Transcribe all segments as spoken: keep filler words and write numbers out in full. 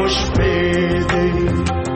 خوش پیده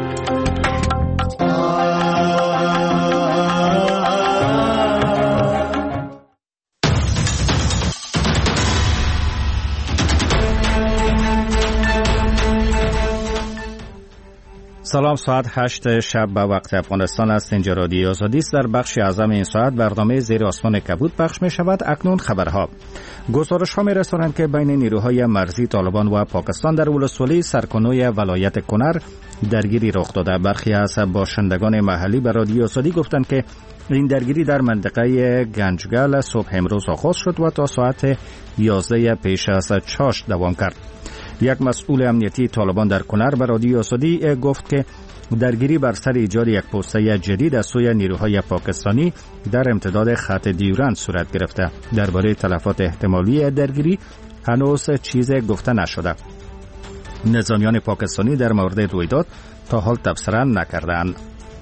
سلام، ساعت هشت شب به وقت افغانستان است. اینجا رادیو آزادی است. در بخش اعظم این ساعت برنامه زیر آسمان کبود پخش می شود. اکنون خبرها. گزارش ها می رسانند که بین نیروهای مرزی طالبان و پاکستان در ولسوالی سرکنوی ولایت کنر درگیری رخ داده. برخی از باشندگان محلی به رادیو آزادی گفتند که این درگیری در منطقه گنجگل صبح امروز آغاز شد و تا ساعت یازده پیش از چاشت دوام کرد. یک مسئول امنیتی طالبان در کنر به رادیو آزادی گفت که درگیری بر سر ایجاد یک پوسته جدید از سوی نیروهای پاکستانی در امتداد خط دیورند صورت گرفته. درباره تلفات احتمالی درگیری هنوز چیز گفته نشده. نظامیان پاکستانی در مورد رویداد تا حال تبصره نکردند.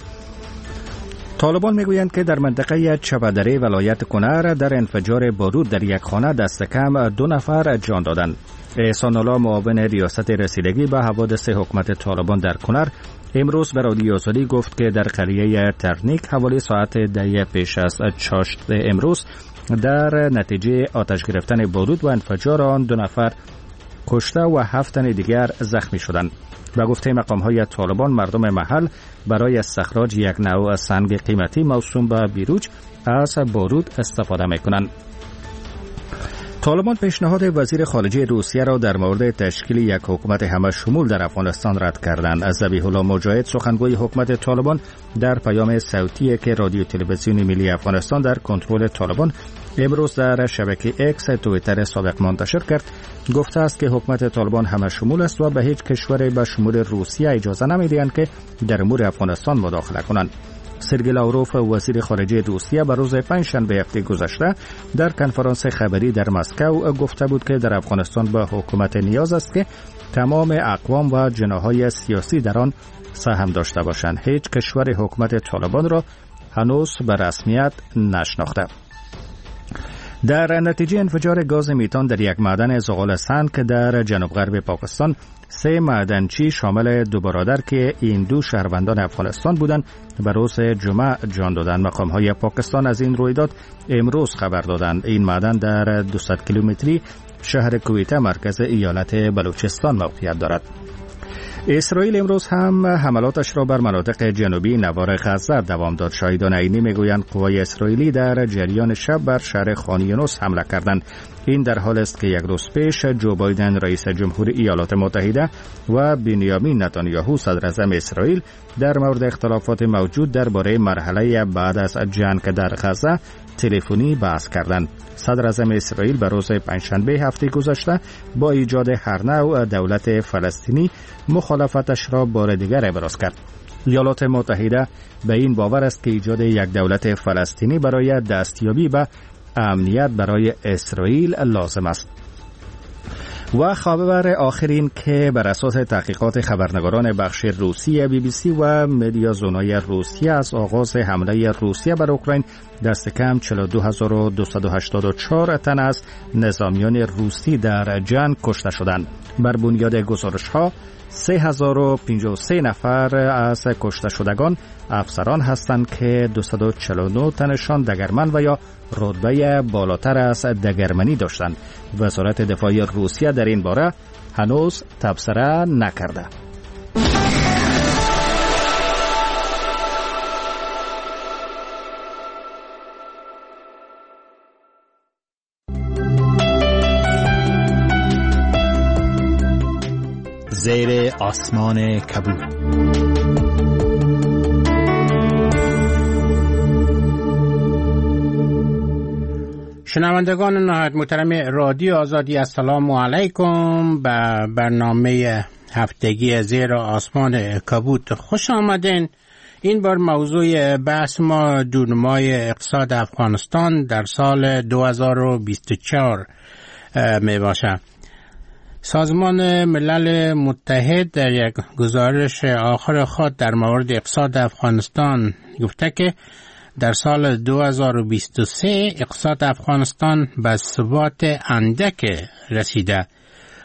طالبان میگویند که در منطقه چپدره ولایت کنر در انفجار بارود در یک خانه دست کم دو نفر جان دادند. احسان الله، معاون ریاست رسیدگی به حوادث حکومت طالبان در کنر، امروز به رادیو آزادی گفت که در قریه ترنیک حوالی ساعت ده پیش از چاشت امروز در نتیجه آتش گرفتن بارود و انفجار آن دو نفر کشته و هفت تن دیگر زخمی شدند. به گفته مقام‌های طالبان، مردم محل برای استخراج یک نوع سنگ قیمتی موسوم به بیروج از بارود استفاده می‌کنند. طالبان پیشنهاد وزیر خارجه روسیه را در مورد تشکیل یک حکومت همه شمول در افغانستان رد کردند. از ذبیح الله مجاهد، سخنگوی حکومت طالبان، در پیام صوتی که رادیو تلویزیون ملی افغانستان در کنترل طالبان امروز در شبکه اکس توییتر سابق منتشر کرد، گفته است که حکومت طالبان همه شمول است و به هیچ کشوری به شمول روسیه اجازه نمی‌دهند که در امور افغانستان مداخله کنند. سرگئی لاوروف، وزیر خارجه روسیه، به روز پنجشنبه هفته گذشته در کنفرانس خبری در مسکو گفته بود که در افغانستان به حکومت نیاز است که تمام اقوام و جناح‌های سیاسی در آن سهم داشته باشند. هیچ کشور حکومت طالبان را هنوز به رسمیت نشناخته. در نتیجه انفجار گاز میتان در یک معدن زغال سنگ در جنوب غرب پاکستان، سه معدنچی شامل دو برادر که این دو شهروندان افغانستان بودند به روز جمعه جان دادند. مقام‌های پاکستان از این رویداد امروز خبر دادند. این معدن در دویست کیلومتری شهر کویته مرکز ایالت بلوچستان موقعیت دارد. اسرائیل امروز هم حملاتش را بر مناطق جنوبی نوار غزه دوام داد. شاهدان عینی میگویند قوای اسرائیلی در جریان شب بر شهر خان یونس حمله کردند. این در حال است که یک روز پیش جو بایدن رئیس جمهور ایالات متحده و بنیامین نتانیاهو صدر اعظم اسرائیل در مورد اختلافات موجود درباره مرحله بعد از جنگ در غزه تلفنی بحث کردند. صدر اعظم اسرائیل به روز پنجشنبه هفته گذشته با ایجاد هر نوع دولت فلسطینی مخالفتش را بار دیگر ابراز کرد. ایالات متحده به این باور است که ایجاد یک دولت فلسطینی برای دستیابی به امنیت برای اسرائیل لازم است. و خبر آخرین که بر اساس تحقیقات خبرنگاران بخش روسی بی بی سی و مدیا زونای روسیه از آغاز حمله روسیه بر اوکراین دست کم چهل و دو هزار و دویست و هشتاد و چهار تن از نظامیان روسی در جنگ کشته شدند. بر بنیاد گزارش ها سه هزار و پنجاه و سه نفر از کشته شدگان افسران هستند که دویست و چهل و نه تنشان دگرمن و یا رتبه بالاتر از دگرمنی داشتند. وزارت دفاع روسیه در این باره هنوز تبصره نکرده. زیر آسمان کبود. شنوندگان نهایت محترم رادیو آزادی، السلام علیکم. به برنامه هفتگی زیر آسمان کبود خوش آمدین. این بار موضوع بحث ما دونمای اقتصاد افغانستان در سال دو هزار و بیست و چهار می باشه. سازمان ملل متحد در یک گزارش آخر خود در مورد اقتصاد افغانستان گفته که در سال دو هزار و بیست و سه اقتصاد افغانستان به ثبات اندک رسیده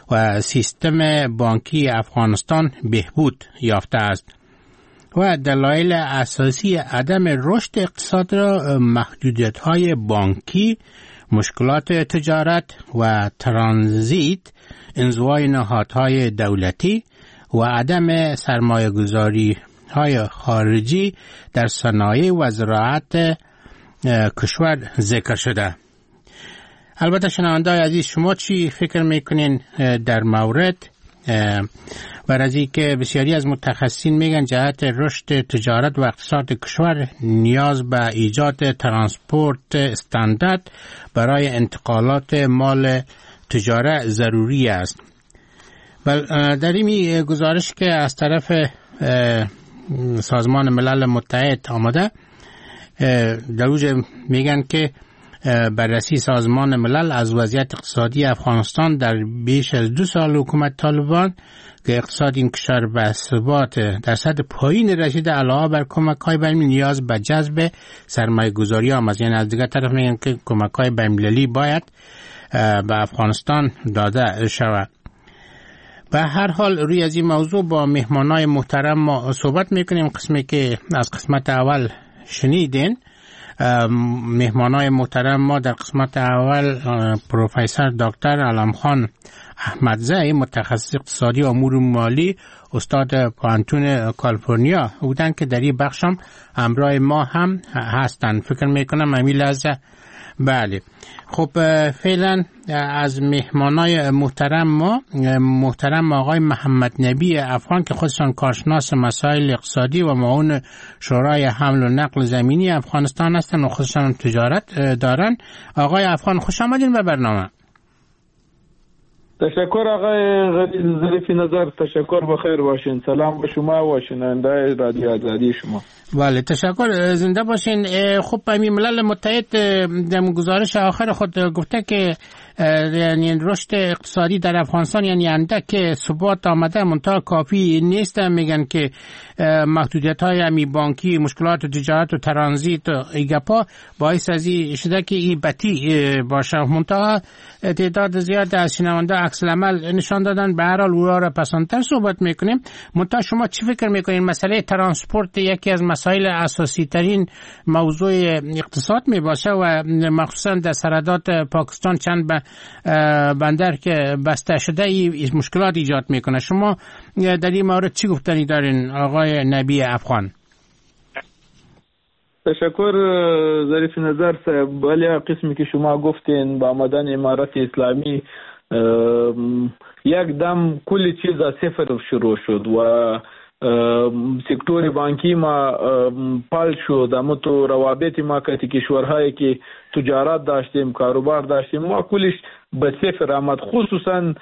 و سیستم بانکی افغانستان بهبود یافته است و دلایل اساسی عدم رشد اقتصاد را محدودیت‌های بانکی، مشکلات تجارت و ترانزیت، انزوای نهادهای دولتی و عدم سرمایه‌گذاری های خارجی در صنایع و زراعت کشور ذکر شده. البته شنونده‌های عزیز، شما چی فکر میکنین در مورد بر از اینکه بسیاری از متخصصین میگن جهت رشد تجارت و اقتصاد کشور نیاز به ایجاد ترانسپورت استاندارد برای انتقالات مال تجارت ضروری است. در این گزارش که از طرف سازمان ملل متحد آمده، در اوج میگن که بررسی سازمان ملل از وضعیت اقتصادی افغانستان در بیش از دو سال حکومت طالبان که اقتصاد این کشور به ثبات در سطح پایین رسیده، علاوه بر کمک‌های بین‌المللی نیاز به جذب سرمایه‌گذاری آمد. یعنی از دیگر طرف میگن که کمک‌های بین‌المللی باید به افغانستان داده شود. به هر حال روی از این موضوع با مهمانای محترم ما صحبت میکنیم. قسمی که از قسمت اول شنیدین، مهمانای محترم ما در قسمت اول پروفسور دکتر علمخان احمدزی، متخصص اقتصادی و امور مالی، استاد پانتون کالیفرنیا بودن که در این بخش هم همراه ما هم هستن. فکر میکنم امی لحظه. بله، خب فعلا از مهمانای محترم ما محترم آقای محمد نبی افغان که خودشان کارشناس مسائل اقتصادی و معاون شورای حمل و نقل زمینی افغانستان هستند و خودشان تجارت دارن. آقای افغان، خوش آمدین به برنامه. تشکر آقای ظریفی نظر، تشکر، بخیر باشین. سلام به شما و شنونده رادیو آزادی شما. بله، تشکر، زنده باشین. خب همین ملل متحد در گزارش آخر خود گفته که یعنی رشد اقتصادی در افغانستان یعنی اندک ثبات آمده، منتها کافی نیست. میگن که محدودیت های همی بانکی، مشکلات تجارت و ترانزیت و ایگپا باعث از این شده که این بطی باشه. منتها تعداد زیاد از شنونده عکس العمل نشان دادن. به هر حال او را پسندتر صحبت میکنیم. منتها شما چی فکر میکنین؟ مسئله ترانسپورت یکی از مسائل اساسی ترین موضوع اقتصاد می باشه و مخصوصا در سرحدات پاکستان چند بندر که بسته شده ای مشکلات ایجاد میکنه. شما در این مورد چی گفتنی دارین آقای نبی افغان؟ تشکر ظریف نظر صاحب. ولی قسمی که شما گفتین با آمدن امارت اسلامی یک دم کلی چیز از صفر شروع شد و سکتور بانکی ما پال شد. اما تو روابط ما که کشورهایی که تجارت داشتیم، کاروبار داشتیم، ما کلش به صفر آمد. خصوصا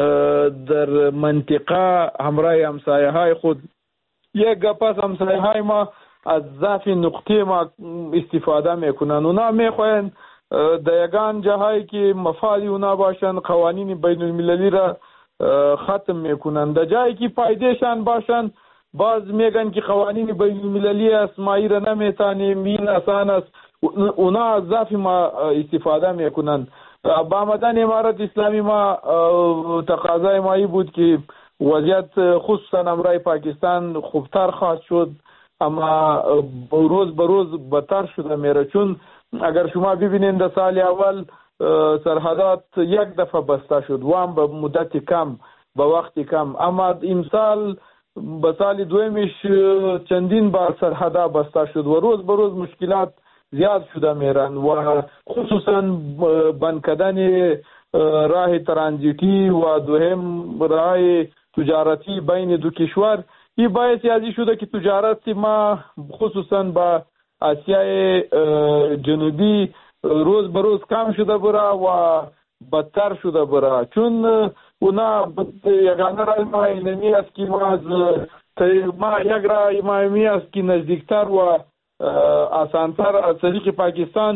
در منطقه همراه همسایه های خود یک گپس همسایه های ما از ضعف نقطه ما استفاده میکنن. اونا میخواین در یگان جاهایی که مفادی اونا باشن قوانین بین المللی را ختم میکنن. در جایی که فایدهشان باشن باز میگن که قوانین بین المللی است، ما را نمیتانیم، این آسان است. اونا از ضعف ما استفاده میکنن. با آمدن امارت اسلامی ما تقاضای مایی بود که وضعیت خصوصا امرای پاکستان خوبتر خواهد شد، اما روز به روز بدتر شده میره. چون اگر شما ببینید در سال اول سرحدات یک دفعه بسته شد و هم به مدت کم، به وقت کم، اما امسال به سال دویمش چندین بار سرحدا بسته شد و روز به روز مشکلات زیاد شده میرن و خصوصا بند کردن راه ترانزیتی و دوهم راه تجارتی بین دو کشور، این باعث ازی شده که تجارت ما خصوصا با آسیای جنوبی روز به روز کم شده بره و بدتر شده بره. چون اونا یگانه رای ما اینمی است که ما از ما یک رای ما اینمی است که نزدیکتر و آسانتر از طریق پاکستان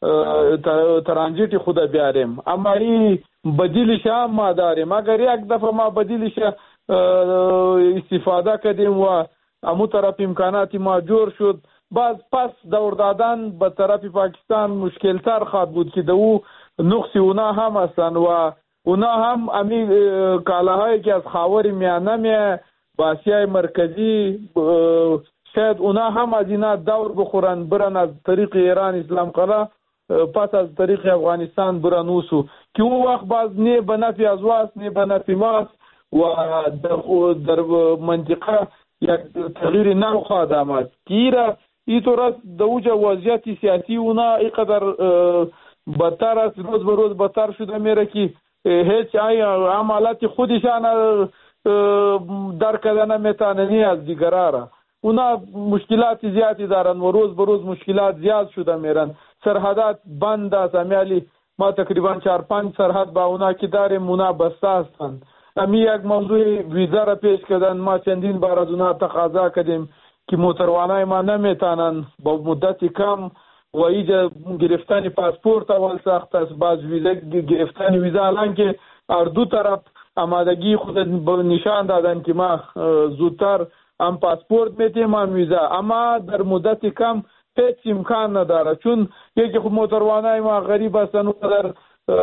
ترانزیت خود بیاریم، اما این بدیلش هم ما داریم. اگر یک دفعه ما بدیلش استفاده کردیم و امو طرف امکاناتی ما جور شد، باز پس دور دادن به طرف پاکستان مشکل تر خواهد بود که دو نقص اونا هم هستن و اونا هم امی کالاهایی که از خاور میانه می با آسیای مرکزی شاید اونا هم از اینا دور بخورن برن از طریق ایران اسلام قلعه پس از طریق افغانستان برن اوسو که اون وقت باز نه به نفع از واست نه به نفع ماست و در منطقه یک تغییر نو خواهد آمد که ایره اینطور است در اوج وضعیت سیاسی اونا اینقدر بدتر است، روز به روز بدتر شده میره که هیچ عملات خودشان درک نمیتونن از دیگرها را. اونا مشکلات زیادی دارن و روز به روز مشکلات زیاد شده میرن. سرحدات بند است، امیالی ما تقریبا چهار پنج سرحد با اونا که داریم اونا بسته هستند. امی یک موضوع ویزا را پیش کردن، ما چندین بار از اونا تقاضا کردیم که موتروانای ما نمیتونن با مدت کم و ایجا گرفتن پاسپورت اول سخت است، باز ویزا گرفتن ویزا، الان که هر دو طرف آمادگی خود نشان دادن که ما زودتر هم پاسپورت میتیم هم ویزا، اما در مدت کم هیچ امکان نداره، چون یکی خود موتروانای ما غریب هستن و در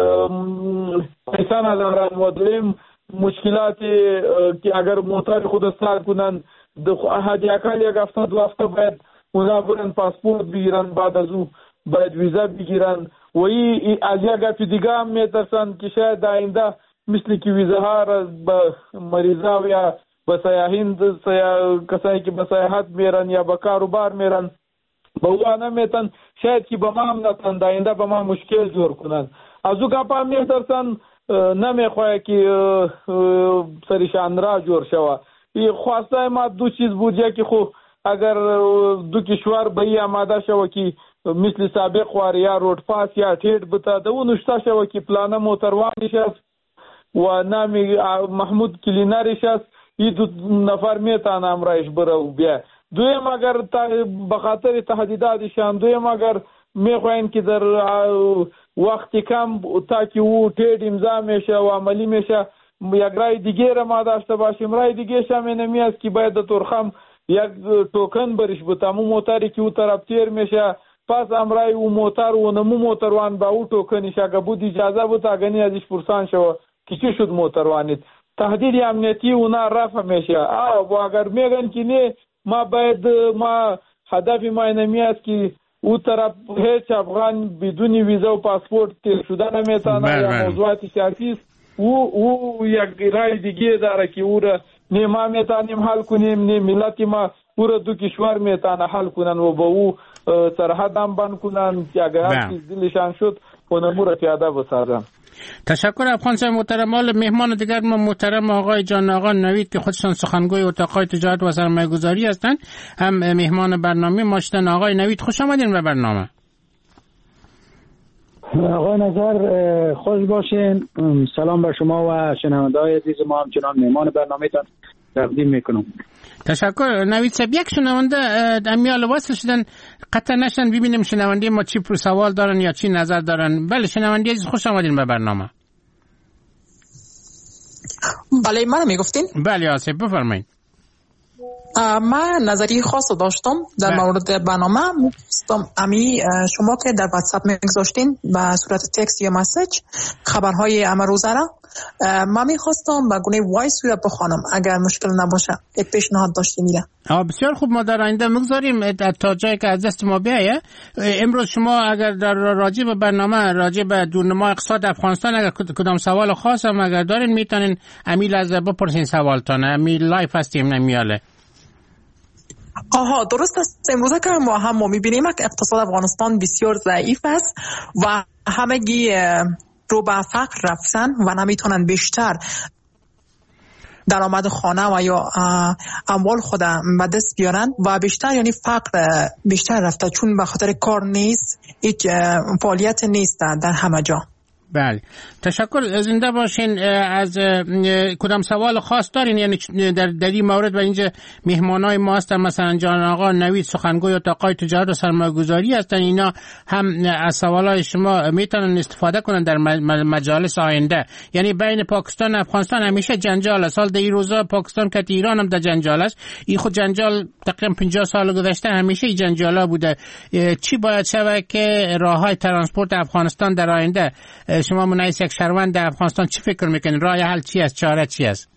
پیسه ندارن و دویم مشکلاتی که اگر موتر خود استاد کنن حدی اکل یک هفته دو هفته باید اونا برن پاسپورت بگیرن، بعد از او باید ویزا بگیرن و ای از یک گفت دیگه هم میترسن که شاید آینده مثل که ویزاها را به مریضا یا به سیاحین کسایی که به سیاحت میرن یا به کاروبار میرن با او نمیتن، شاید که به ما هم نتن آینده به ما مشکل جور کنن. از او گپ هم میترسن نمیخواه که سریشان را جور شوه. خواسته ما دو چیز بود، یکی خو اگر دو کشور به ای آماده شوه که مثل سابق وار یا روڈ پاس یا ټیټ بتا ده و نشته شوه که پلانه موتروانش است و نامی محمود کلینرش است، ای دو نفر میتان امرایش بره بیا. دویم اگر بخاطر تهدیداتشان، دویم اگر میخواین که در وقت کم تا که او ټیټ امضا میشه و عملی میشه یک رای دیگه را ما داشته باشیم. رای دیگه شم اینمی است که باید ترخم یک توکن برش بتامو موتری که او طرف تیر میشه پس امرای او موتر و نمو موتروان با او توکنش اگه بود اجازه بود اگنی ازش پرسان شو که چی شد موتروانید تهدید امنیتی اونا رفع میشه. و اگر میگن که نه ما باید ما هدف ما اینمی است که او طرف هیچ افغان بدون ویزا و پاسپورت تیر شده نمیتانه یا موضوعات سیاسی است، او او یک رای دیگه داره که او را نه ما میتانیم حل کنیم نه ملت ما او را دو کشور میتانه حل کنن و با او سرحد هم بند کنن که اگر هر چیز دلشان شد اونمو را پیاده بسازن. تشکر افغان صاحب محترم. حال مهمان دیگر ما محترم آقای جان آقا نوید که خودشان سخنگوی اتاق‌های تجارت و سرمایه‌گذاری هستند، هم مهمان برنامه ما شدن. آقای نوید خوش آمدین به برنامه. آقای نظر خوش باشین. سلام بر شما و شنونده‌های عزیز ما، همچنان مهمان برنامه‌تان تقدیم میکنم. تشکر نوید صاحب. یک شنونده امیال واسه شدن قطع نشن ببینیم شنونده ما چی پر سوال دارن یا چی نظر دارن. بله شنونده عزیز خوش آمدین به برنامه. بله منو میگفتین؟ بله آسف بفرمایید. من نظری خاص داشتم در مورد برنامه. امی شما که در واتساپ میگذاشتین به صورت تکست یا مسیج خبرهای امروزه را من میخواستم به گونه وایس رو بخوانم اگر مشکل نباشه. یک پیشنهاد داشتی میره. آه بسیار خوب، ما در آینده میگذاریم تا جایی که از دست ما بیایه. امروز شما اگر در راجع به برنامه راجع به دورنما اقتصاد افغانستان اگر کدام سوال خاص هم اگر دارین میتونین امیل از بپرسین سوالتان. امیل لایف هستیم نمیاله. آها درست است. امروزه که ما هم ما میبینیم که اقتصاد افغانستان بسیار ضعیف است و همگی رو به فقر رفتن و نمیتونن بیشتر درآمد خانه و یا اموال خود به دست بیارن و بیشتر یعنی فقر بیشتر رفته چون به خاطر کار نیست، هیچ فعالیت نیست در همه جا. بله تشکر. زنده باشین. از کدام سوال خاص دارین یعنی در در این مورد و اینجا مهمانای ما هستن مثلا جان آقا نوید سخنگوی اتاق‌های تجارت و سرمایه‌گذاری هستن، اینا هم از سوالای شما میتونن استفاده کنن در مجالس آینده. یعنی بین پاکستان و افغانستان همیشه جنجال است. سال در این روزا پاکستان که ایران هم در جنجال است. این خود جنجال تقریبا پنجاه سال گذشته همیشه این جنجالا بوده. چی باید شود که راههای ترانسپورت افغانستان در آینده شما منعیس یک شهروند در افغانستان چی فکر میکنید؟ راه حل چی است؟ چاره چی است؟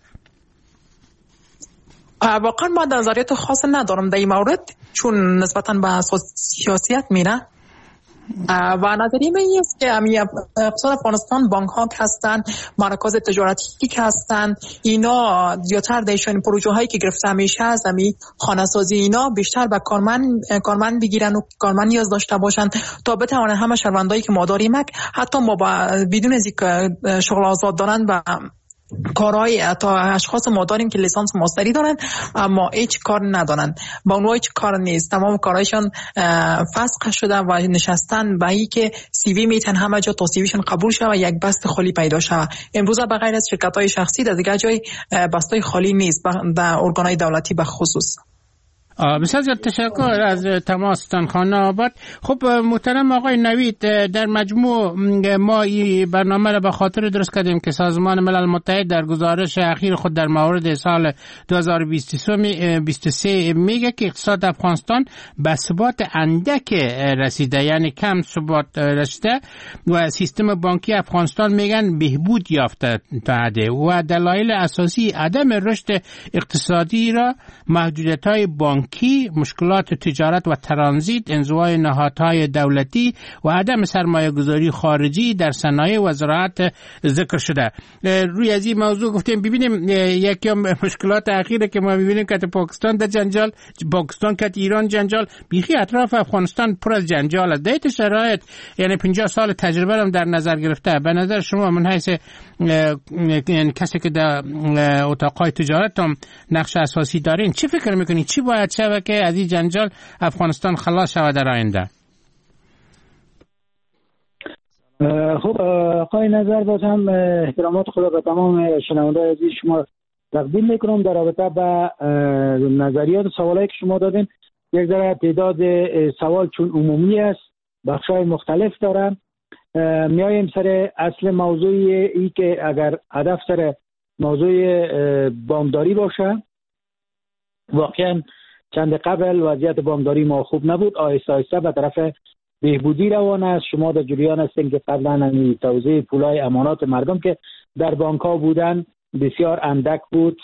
واقعا ما نظریات خاص ندارم در این مورد، چون نسبتا به سیاست میره و نظریه من این است که اقتصاد افغانستان بانک ها که هستن، مراکز تجارتی که هستن، اینا زیادتر دیشان پروژه هایی که گرفته میشه از امی خانه سازی اینا بیشتر به کارمند کارمند بگیرن و کارمند نیاز داشته باشن تا بتوانن همه شهروندایی که ما داریم حتی ما بدون از اینکه شغل آزاد دارن و کارهای تا اشخاص ما داریم که لیسانس ماستری دارن اما هیچ کار ندارن، با اونها هیچ کار نیست، تمام کارهایشان فسخ شده و نشستن به این که سی وی میتن همه جا تا سی ویشون قبول شه و یک بست خالی پیدا شه. امروز به غیر از شرکت های شخصی در دیگه جای بستای خالی نیست در ارگانهای دولتی به خصوص. بسیار زیاد تشکر از تماستان خانه آباد. خب محترم آقای نوید، در مجموع ما این برنامه را به خاطر درست کردیم که سازمان ملل متحد در گزارش اخیر خود در مورد سال دو هزار و بیست و سه میگه که اقتصاد افغانستان به ثبات اندک رسیده، یعنی کم ثبات رسیده و سیستم بانکی افغانستان میگن بهبود یافته تا حده و دلایل اساسی عدم رشد اقتصادی را محدودیت‌های بانکی، مشکلات تجارت و ترانزیت، انزوای نهادهای دولتی و عدم سرمایه گذاری خارجی در صنایع و زراعت ذکر شده. روی از این موضوع گفتیم ببینیم یکی از مشکلات اخیره که ما ببینیم که پاکستان در جنجال، پاکستان که ایران جنجال، بیخی اطراف افغانستان پر از جنجال است. در شرایط یعنی پنجاه سال تجربه هم در نظر گرفته، به نظر شما من حیث کسی که در اتاقهای تجارت هم نقش اساسی دارین چی فکر میکنید چی باید شوه که از این جنجال افغانستان خلاص شود در آینده؟ خب آقای نظر باز هم احترامات خدا به تمام شنوندگان عزیز شما تقدیم میکنم در رابطه با نظریات و سوالایی که شما دادین. یک ذره تعداد سوال چون عمومی است بخشای مختلف دارن، میایم سر اصل موضوع ای که اگر هدف سر موضوع بانکداری باشه، واقعا چند قبل وضعیت بانکداری ما خوب نبود، آهسته آهسته به طرف بهبودی روان است. شما در جریان هستین که قبلا توزیع پولای امانات مردم که در بانک ها بودن بسیار اندک بود،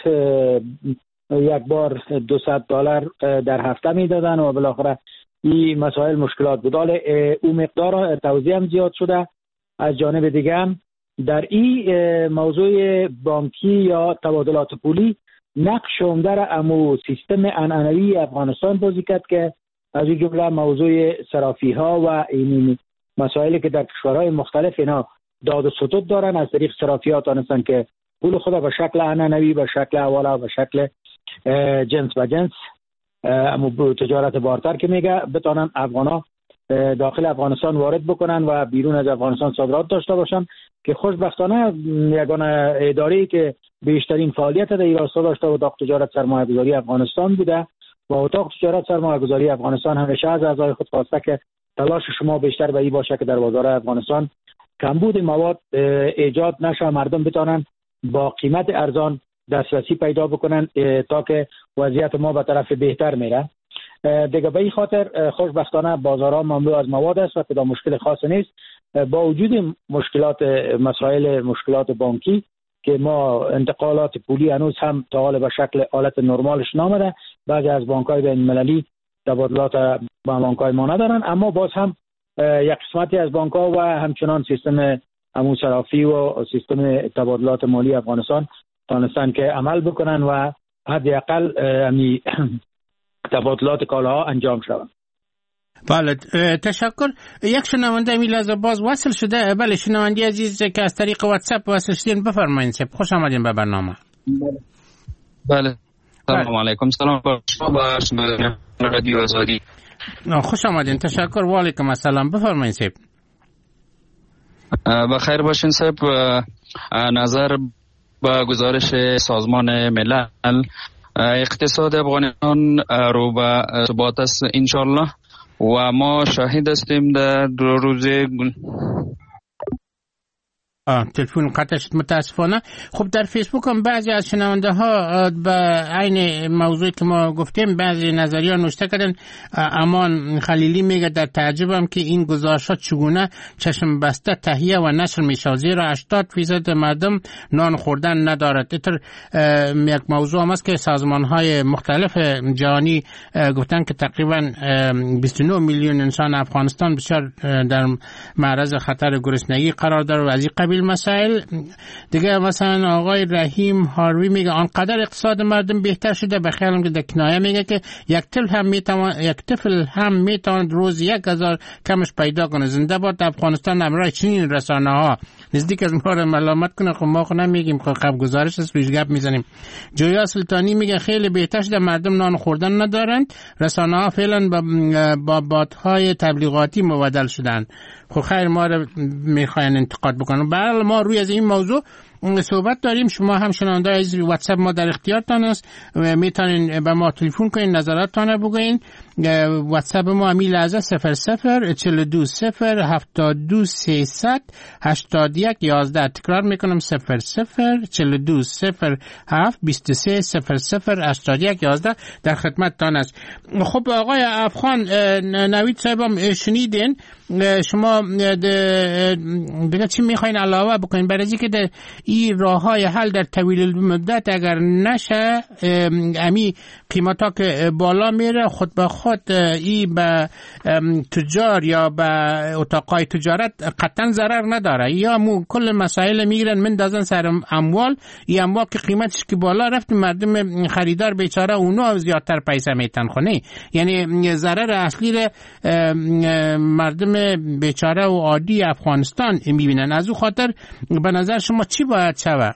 یک بار دویست دلار در هفته میدادن و بالاخره این مسائل مشکلات بود. حالا اون مقدار توزیع هم زیاد شده. از جانب دیگه هم در این موضوع بانکی یا تبادلات پولی نقش عمده را امو سیستم عنعنوی افغانستان بازی کرد که از این جمله موضوع صرافی ها و این مسائلی که در کشورهای مختلف اینا داد و ستد دارن، از طریق صرافی ها تانستن که پول خدا به شکل عنعنوی، به شکل حواله، به شکل جنس به جنس امو تجارت بارتر که میگه بتانن افغانا داخل افغانستان وارد بکنن و بیرون از افغانستان صادرات داشته باشن که خوشبختانه یگانه اداره‌ای که بیشترین فعالیت در این راستا داشته اتاق تجارت سرمایه‌گذاری افغانستان بوده و اتاق تجارت سرمایه‌گذاری افغانستان همیشه از اعضای خود خواسته که تلاش شما بیشتر به این باشه که در بازار افغانستان کمبود مواد ایجاد نشه، مردم بتونن با قیمت ارزان دسترسی پیدا بکنن تا که وضعیت ما به طرف بهتر میره. دیگه به این خاطر خوشبختانه بازارها مملو از مواد است و کدام مشکل خاصی نیست. با وجود مشکلات مسائل مشکلات بانکی که ما انتقالات پولی هنوز هم تا حال به شکل حالت نرمالش نامده، بعضی از بانک‌های بین‌المللی تبادلات با بانک‌های ما ندارن، اما باز هم یک قسمتی از بانک‌ها و همچنان سیستم امو صرافی و سیستم تبادلات مالی افغانستان تانستن که عمل بکنن و حداقل امی تبادلات کالاها انجام شود. بله تشکر. یک شنونده می لحظه باز وصل شده. بله شنونده عزیز که از طریق واتساپ وصل شدین بفرمایید. خوش آمدین به برنامه. بله سلام علیکم. سلام با شما با شنوندگان رادیو آزادی. خوش آمدین. تشکر و علیکم السلام. بفرمایید صاحب. بخیر باشین صاحب. نظر با گزارش سازمان ملل اقتصاد افغانستان رو به ثبات است انشالله و ما شاهد هستیم در دو روزه تلفن قطع شد متاسفانه. خب در فیسبوک هم بعضی از شنونده ها به عین موضوعی که ما گفتیم بعضی نظریه نوشته کردن. امان خلیلی میگه در تعجبم که این گزارشات چگونه چشم بسته تهیه و نشر میشه، زیرا هشتاد فیصد مردم نان خوردن ندارد. اینطور یک موضوع هم است که سازمان های مختلف جهانی گفتن که تقریبا بیست و نه میلیون انسان افغانستان بسیار در معرض خطر گرسنگی قرار داره و از این قبیل مسائل دیگه. مثلا آقای رحیم هاروی میگه آنقدر اقتصاد مردم بهتر شده، به خیالم که در کنایه میگه که یک طفل هم میتوان یک طفل هم میتواند روز یک هزار کمش پیدا کنه. زنده باد افغانستان. امرای چنین رسانه ها نزدیک از ما رو ملامت کنه. خب ما خو نمیگیم، خب خب گزارش است، روش گپ میزنیم. جویا سلطانی میگه خیلی بهتر شده، مردم نان خوردن ندارند، رسانه ها فعلا با بات‌های تبلیغاتی مبدل شدن. خب خیر ما رو میخواین انتقاد بکنن. برای ما روی از این موضوع صحبت داریم. شما هم شنونده از واتساپ ما در اختیارتان است، میتونین به ما تلفن کنین، نظراتتان بگوین. واتساپ ما امی لحظه صفر صفر چهل و دو صفر هفتاد و دو سیصد هشتاد و یک یازده. تکرار میکنم صفر صفر چهل و دو صفر هفت بیست و سه صفر صفر هشتاد و یک یازده در خدمتتان است. خب آقای افغان نوید صاحبم شنیدین، شما دیگه چی میخواین علاوه بکنین برای اینکه این راه های حل در طویل مدت اگر نشه امی قیمت ها که بالا میره خود به خود این به تجار یا به اتاقای تجارت قطعا ضرر نداره، یا مو کل مسائل میگیرن مندازن سر اموال. این اموال که قیمتش که بالا رفت مردم خریدار بیچاره اونو زیادتر پیسه میتن خونه، یعنی ضرر اصلی مردم بیچاره و عادی افغانستان میبینن. از او خاطر به نظر شما چی باید شود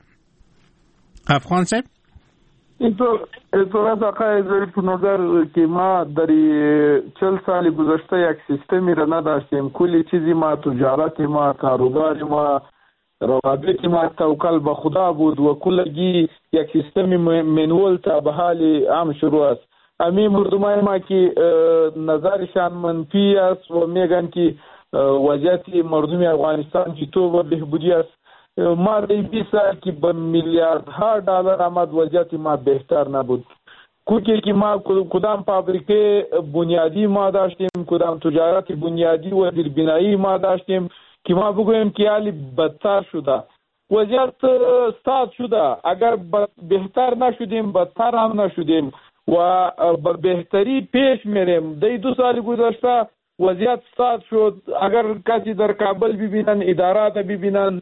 افغان صاحب؟ اینطور اینطور از آقای ظریف نظر که ما در چل سال گذشته یک سیستمی را نداشتیم. کلی چیزی ما تجارت ما کاروبار ما روابط ما توکل به خدا بود و کلگی یک سیستمی منول تا به حال عام شروع است. امی مردمای ما که نظرشان منفی است و میگن که وضعیت مردم افغانستان چطور و بهبودی است. ما در بیست سال که به میلیاردها دلار آمد وضعیت ما بهتر نبود. کوکی که ما کدام فابریکه بنیادی ما داشتیم، کدام تجارت بنیادی و زیربنایی ما داشتیم که ما بگویم که حالی بدتر شده، وضعیت استاد شده. اگر بهتر نشدیم بدتر هم نشدیم و به بهتری پیش میریم. در دو سال گذشته وضعیت استاد شد. اگر کسی در کابل ببینن، ادارات ببینن،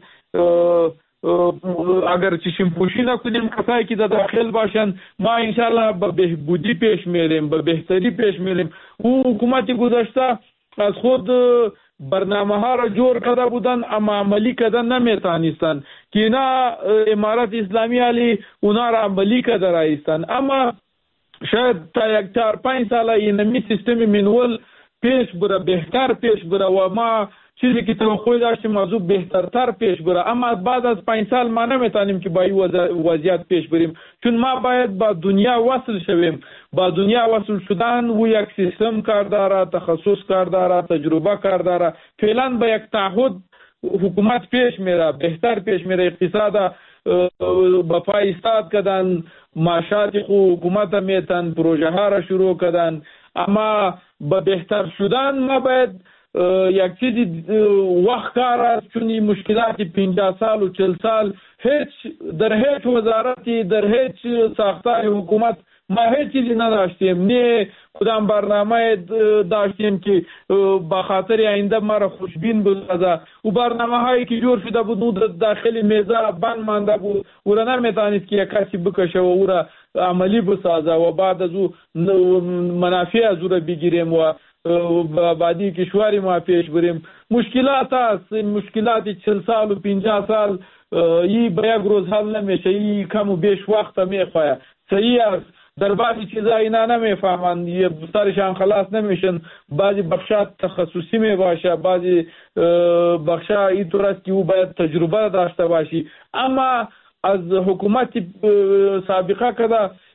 اگر چشم پوشی نکنیم کسایی که در داخل باشن، ما انشالله به بهبودی پیش میریم، به بهتری پیش میریم. او حکومت گذشته از خود برنامه ها را جور کرده بودن اما عملی کردن نمیتانستن که نه امارت اسلامی علی اونا را عملی کرده رایستن. اما شاید تا یک چار پنج ساله اینمی سیستم منول پیش بره، بهتر پیش بره و ما چیزی که توقع داشتیم از او بهترتر پیش بره. اما بعد از پنج سال ما نمیتونیم که با این وضعیت پیش بریم، چون ما باید با دنیا وصل شویم. با دنیا وصل شدن و یک سیستم کار داره، تخصص کار داره، تجربه کار داره. فعلا با یک تعهد حکومت پیش میره، بهتر پیش میره. اقتصاد با پای ایستاد کردن، معاشات خو حکومت میتن، پروژه ها را شروع کردن. اما با بهتر شدن ما باید یک چیزی وقت کار است، چون مشکلات پنجاه سال و چل سال هیچ در هیچ وزارتی در هیچ ساختار حکومت ما هیچ چیزی نداشتیم، نه کدام برنامه داشتیم که با خاطر آینده ما را خوشبین بسازه. و برنامه هایی که جور شده بود داخل میزه بند مانده بود، او را نمیتانست که یک کسی بکشه و او را عملی بسازه و بعد از او منافع از او را بگیریم و بعدی کشوری ما پیش بریم. مشکلات هست، مشکلات چل سال و پنجاه سال ای به یک روز حل نمیشه، ای کم و بیش وقت میخواه. صحیح است در بعضی چیزا اینا نمیفهمند، یه سرشان خلاص نمیشن. بعضی بخشات تخصصی می باشه، بعضی بخشا اینطور است که او باید تجربه داشته باشی. اما از حکومت سابقه کده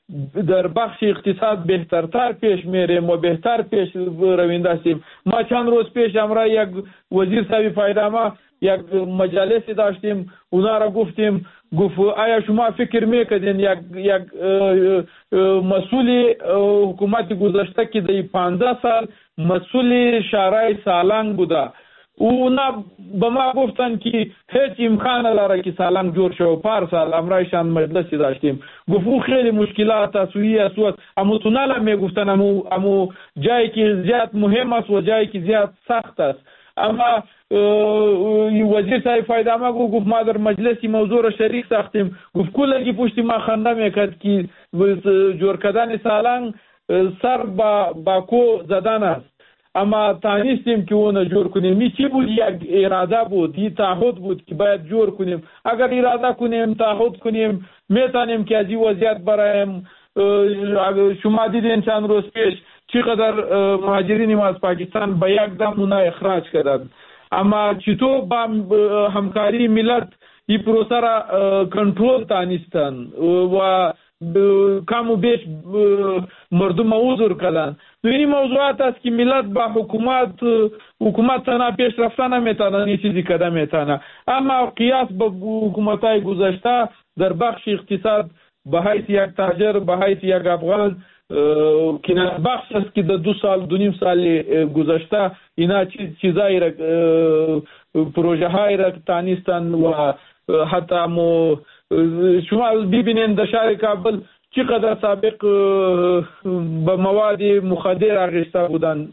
در بخش اقتصاد بهترتر پیش میریم و بهتر پیش روینده هستیم. ما چند روز پیش امرا یک وزیر صاحب فایده‌ما یک مجلسی داشتیم، اونا را گفتیم گفت آیا شما فکر میکردین یک یک مسئول حکومت گذشته که در پانزده سال مسئول شورای سالنگ بوده، اونا به ما گفتن که هیچ امکان نداره که سالنگ جور شو. پارسال امرایشان مجلسی داشتیم، گفت او خیلی مشکلات اسویی است و امو تونل میگفتن امو امو جایی که زیاد مهم است و جایی که زیاد سخت است. اما وزیر صاحب فایده‌ما گفت ما در مجلسی موضوع را شریک ساختیم، گفت کلگی پشت ما خنده میکرد که جور کردن سالنگ سر با باکو زدن است، اما تانستیم که اون جور کنیم. می چی بود؟ یک اراده بود، یک تعهد بود که باید جور کنیم. اگر اراده کنیم، تعهد کنیم، میتونیم که از این وضعیت برایم. شما دیدین چند روز پیش چقدر مهاجرین ما از پاکستان به یک دم اونا اخراج کردند، اما چطور با همکاری ملت این پروسه را کنترل تانستن و کم و بیش مردم عذر کردن. این موضوعات است که ملت با حکومت حکومت تنها پیش رفته نمیتونه، این چیزی که نمیتونه. اما قیاس با حکومت‌های گذشته در بخش اقتصاد به حیث یک تاجر، به حیث یک افغان که بخش است که در دو سال دو نیم سال گذشته اینا چیز چیزایی را پروژه های را تانستن و حتی مو شما ببینید در شهر کابل چقدر سابق به مواد مخدر آغشته بودن.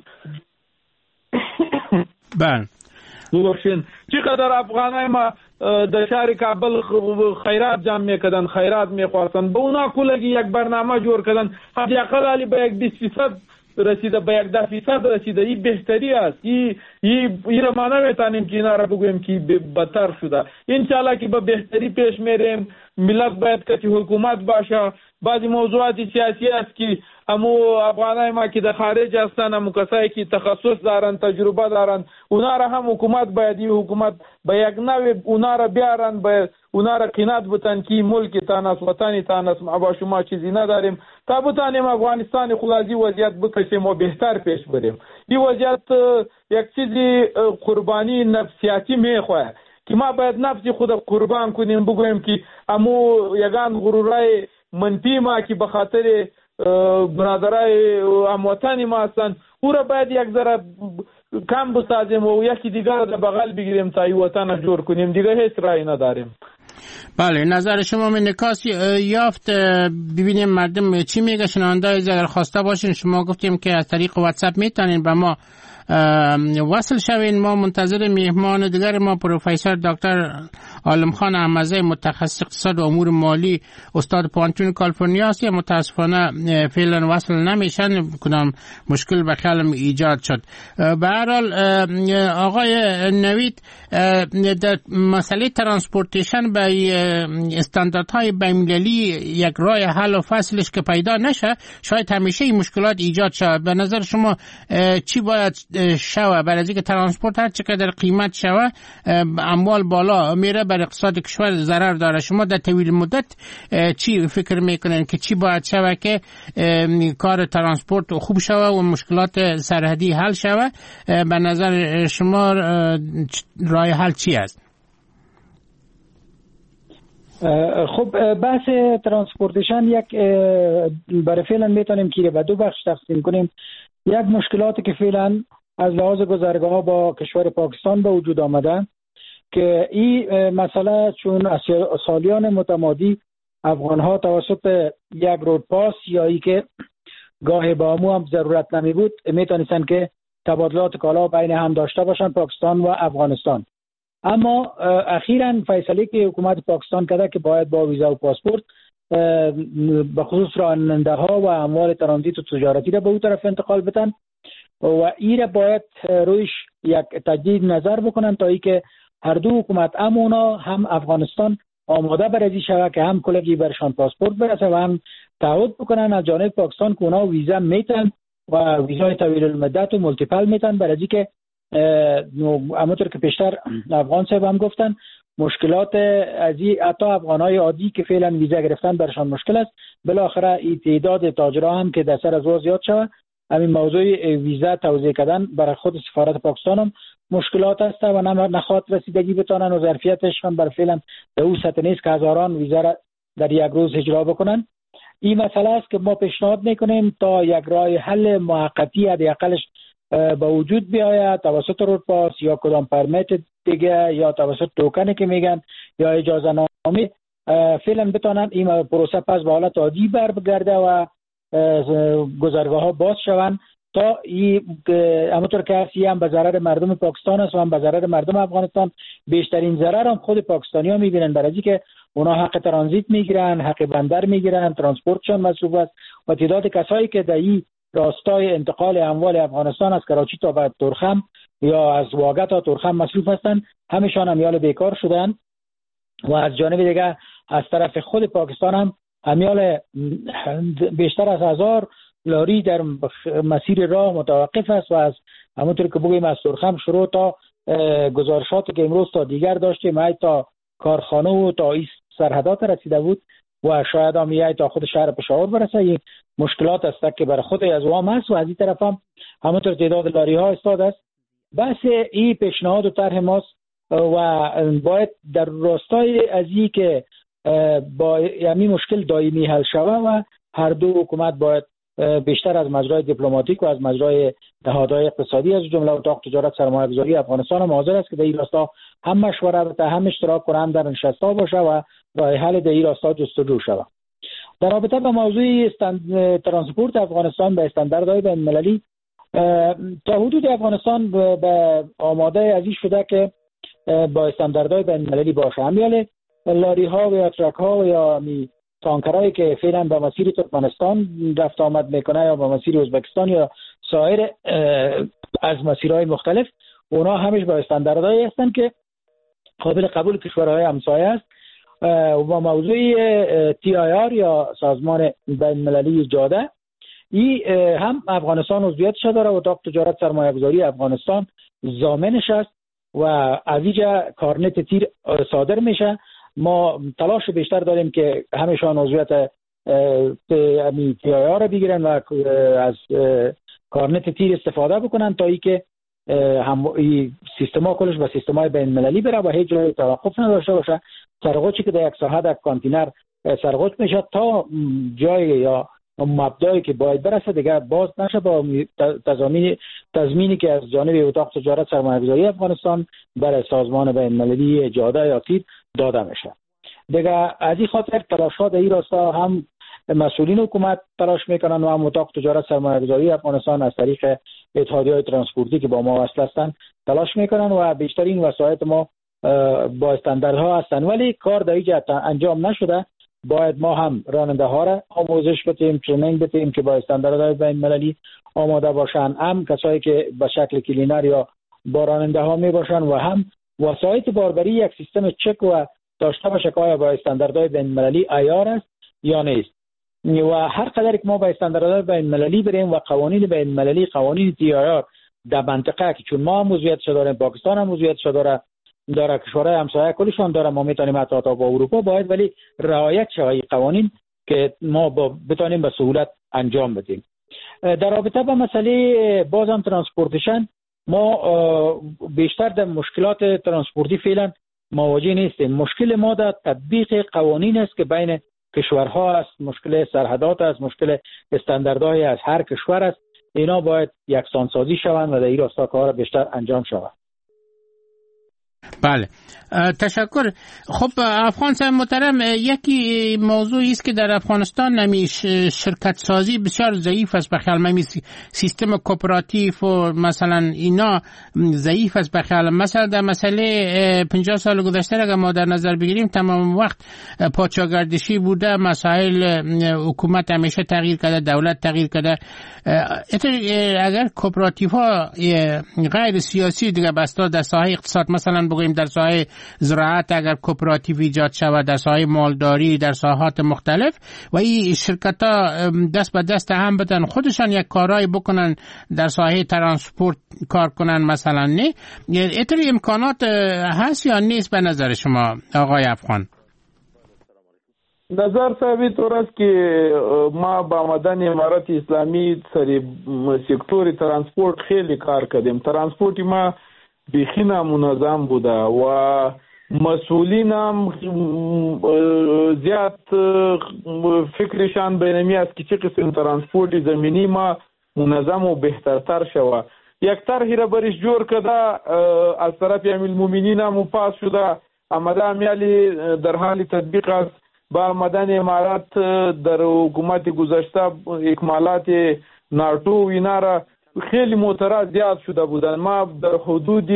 بله ببخشید چقدر افغانای ما در شهر کابل خیرات جمع میکردن، خیرات میخواستن، به اونا کلگی یک برنامه جور کردن، حداقل علی به یک بیست فیصد رسیده، به یک ده فیصد رسیده. این بهتری است. این این را ما نمیتونیم که اینا را بگویم که بدتر شده. انشالله که به بهتری پیش میریم. ملت باید که حکومت باشه. بعضی موضوعات سیاسی است که امو افغانای ما که در خارج هستن، امو کسایی که تخصص دارن، تجربه دارن، اونا را هم حکومت باید این حکومت به یک نوع اونا را بیارن، به اونا را قناعت بتن که ملک تان است، وطن تان است، ما با شما چیزی نداریم، تا بتانیم افغانستان خلاصی وضعیت بکشیم و بهتر پیش بریم. این وضعیت یک چیزی قربانی نفسیاتی میخواه که ما باید نفسی خود قربان کنیم، بگویم که امو یگان غرورای منفی ما که به خاطر برادرای هموطن ما هستند، او را باید یک ذره کم بسازیم و یکی دیگر را بغل بگیریم تا این وطن جور کنیم. دیگه هیچ رای نداریم. بله، نظر شما من نکاسی یافت. ببینیم مردم چی میگه. شنوندای اگر خواسته باشین، شما گفتیم که از طریق واتساپ میتونین به ما وصل شوین. ما منتظر میهمان دیگر ما پروفسور دکتر عالم خان احمدزی، متخصص اقتصاد و امور مالی، استاد پانتون کالیفرنیا است. متاسفانه فعلا وصل نمیشن، کدام مشکل به خیالم ایجاد شد. به هر حال آقای نوید، در مسئله ترانسپورتیشن به استانداردهای بین‌المللی یک راه حل و فصلش که پیدا نشه، شاید همیشه این مشکلات ایجاد شود. به نظر شما چی باید شوه برای اینکه ترانسپورت هر چقدر قیمت شوه اموال بالا میره، بر اقتصاد کشور ضرر داره؟ شما در طویل مدت چی فکر میکنین که چی باید شوه که کار ترانسپورت خوب شوه و مشکلات سرحدی حل شوه؟ به نظر شما راه حل چی است؟ خب بحث ترانسپورتیشن یک برای فعلا میتونیم که به دو بخش تقسیم کنیم. یک مشکلاتی که فعلا از لحاظ گذرگاه با کشور پاکستان به وجود آمده که این مسئله چون از سالیان متمادی افغان ها توسط یک رود پاس یا ای که گاه با امو هم ضرورت نمی بود میتونستن که تبادلات کالا بین هم داشته باشن پاکستان و افغانستان. اما اخیراً فیصله که حکومت پاکستان کرده که باید با ویزا و پاسپورت به خصوص راننده ها و اموال ترانزیت و تجارتی را به اون طرف انتقال بدن و این را باید رویش یک تجدید نظر بکنن تا ای که هر دو حکومت هم اونا هم افغانستان آماده برای شود که هم کلگی برشان پاسپورت برسه و هم تعهد بکنن از جانب پاکستان که اونا ویزا میتن و ویزای طویل المدت و مولتیپل میتن برای که همونطور که پیشتر افغان صاحب هم گفتن مشکلات از این حتی افغانای عادی که فعلا ویزا گرفتن برشان مشکل است، بالاخره این تعداد تاجرها هم که در سر از زیاد شود. همین موضوع ویزا توزیع کردن برای خود سفارت پاکستان هم مشکلات است و نخواد رسیدگی بتانن و ظرفیتش هم بر فعلا در اون سطح نیست که هزاران ویزا را در یک روز اجرا بکنن. این مسئله است که ما پیشنهاد میکنیم تا یک راه حل موقتی حداقلش به وجود بیاید توسط رودپاس یا کدام پرمیت دیگه یا توسط توکنی که میگن یا اجازه نامه فعلا بتانن این پروسه پس به حالت عادی برگرده و گذرگاه ها باز شوند تا این همونطور که هستی هم به ضرر مردم پاکستان است و هم به ضرر مردم افغانستان. بیشترین ضرر هم خود پاکستانی ها میبینن، برای اینکه که اونا حق ترانزیت میگیرن، حق بندر میگیرن، ترانسپورتشان مصروف است و تعداد کسایی که در این راستای انتقال اموال افغانستان از کراچی تا به تورخم یا از واگه تا تورخم مصروف هستند همشان امیال بیکار شدن و از جانب دیگه از طرف خود پاکستان هم امیال بیشتر از هزار لاری در مسیر راه متوقف است و از همونطور که بگوییم از تورخم شروع تا گزارشاتی که امروز تا دیگر داشتیم ای تا کارخانه و تا این سرحدات رسیده بود و شاید هم یه تا خود شهر پشاور برسه. این مشکلات است که برای خود از وام است و از این طرف هم همونطور تعداد لاری ها استاد است. بس این پیشنهاد و طرح ماست و باید در راستای از این که با یعنی مشکل دائمی حل شود و هر دو حکومت باید بیشتر از مجرای دیپلماتیک و از مجرای نهادهای اقتصادی از جمله اتاق تجارت سرمایه‌گذاری افغانستان هم حاضر است که در این راستا هم مشوره بده، هم اشتراک کنند در نشست‌ها باشه و راه حل در این راستا جستجو شود. در رابطه با موضوع استند... ترانسپورت افغانستان به استانداردهای بین‌المللی تا حدود افغانستان به آماده ازی شده که با استانداردهای بین‌المللی باشه. همیال لاری ها و یا ترک ها و یا می تانکرایی که فعلا به مسیر ترکمنستان رفت آمد میکنه یا به مسیر ازبکستان یا سایر از مسیرهای مختلف، اونا همش با استانداردهایی هستن که قابل قبول کشورهای همسایه است و موضوع تی آی آر یا سازمان بین‌المللی جاده این هم افغانستان عضویتش داره و اتاق تجارت سرمایه‌گذاری افغانستان ضامنش است و از اینجا کارنت تیر صادر میشه. ما تلاش بیشتر داریم که همشان عضویت تی آی آر بگیرن و از کارنت تیر استفاده بکنن تا ای که هم سیستما کلش به سیستمای بین‌المللی بره و هیچ جای توقف نداشته باشه. سرقوچی که در یک ساحه در کانتینر سرقوچ میشه تا جای یا مبدایی که باید برسه دیگه باز نشه با تضمین تضمینی که از جانب اتاق تجارت سرمایه‌گذاری افغانستان برای سازمان بین‌المللی جاده یا تیر داده میشه. دیگه از این خاطر تلاش‌ها در این راستا هم مسئولین حکومت تلاش میکنن و هم اتاق تجارت سرمایه‌گذاری افغانستان از طریق اتحادیه‌های ترانسپورتی که با ما وصل هستند تلاش میکنن و بیشترین وسایط ما با استانداردها هستن، ولی کار در اینجا انجام نشده. باید ما هم راننده ها را آموزش بدیم، ترینینگ بدیم که با استانداردهای بین‌المللی آماده باشن، هم کسایی که به شکل کلینر یا با راننده ها می باشن و هم وسایط باربری یک سیستم چک و داشته باشه که آیا با استانداردهای بین‌المللی عیار است یا نیست. و هر قدر که ما با استانداردهای بین‌المللی بریم و قوانین بین‌المللی، قوانین تی آی آر در منطقه که چون ما هم عضویتش داریم، پاکستان هم عضویتش داره، داره کشورهای همسایه کلشون داره، ما میتونیم حتی تا با اروپا باید ولی رعایت شه قوانین که ما با بتونیم به سهولت انجام بدیم. در رابطه با مسئله بازم ترانسپورتیشن ما بیشتر در مشکلات ترانسپورتی فعلا مواجه نیستیم. مشکل ما در تطبیق قوانین است که بین کشورها است، مشکل سرحدات است، مشکل استانداردهای از هر کشور است. اینا باید یکسان سازی شوند و در این راستا کار بیشتر انجام شود. بله، تشکر. خب افغان صاحب محترم، یکی موضوعی است که در افغانستان نمی شرکت سازی بسیار ضعیف است. بخیال من سیستم کوپراتیو و مثلا اینا ضعیف است. بخیال مثلا در مسئله پنجاه سال گذشته اگر ما در نظر بگیریم تمام وقت پادشاهگردشی بوده، مسائل حکومت همیشه تغییر کرده، دولت تغییر کرده. اگر کوپراتیو ها غیر سیاسی دیگه بسته در ساحه اقتصاد مثلا بگویم بگوییم در ساحه زراعت اگر کوپراتیو ایجاد شود، در ساحه مالداری، در ساحات مختلف، و این شرکت ها دست به دست هم بدن خودشان یک کارایی بکنن در ساحه ترانسپورت کار کنن مثلا، نه اینطوری امکانات هست یا نیست به نظر شما آقای افغان؟ نظر ثابت است که ما با آمدن امارت اسلامی سر سکتور ترانسپورت خیلی کار کردیم. ترانسپورت ما بیخی نامنظم بوده و مسئولین هم زیاد فکرشان بینمی است که چه قسم ترانسپورت زمینی ما منظم و بهترتر شود. یک طرحی را برش جور کده از طرف امیرالمومنین هم پاس شده، آمده امیالی در حال تطبیق است. با آمدن امارات در حکومت گذشته اکمالات نارتو و اینا را خیلی موترها زیاد شده بودن. ما در حدود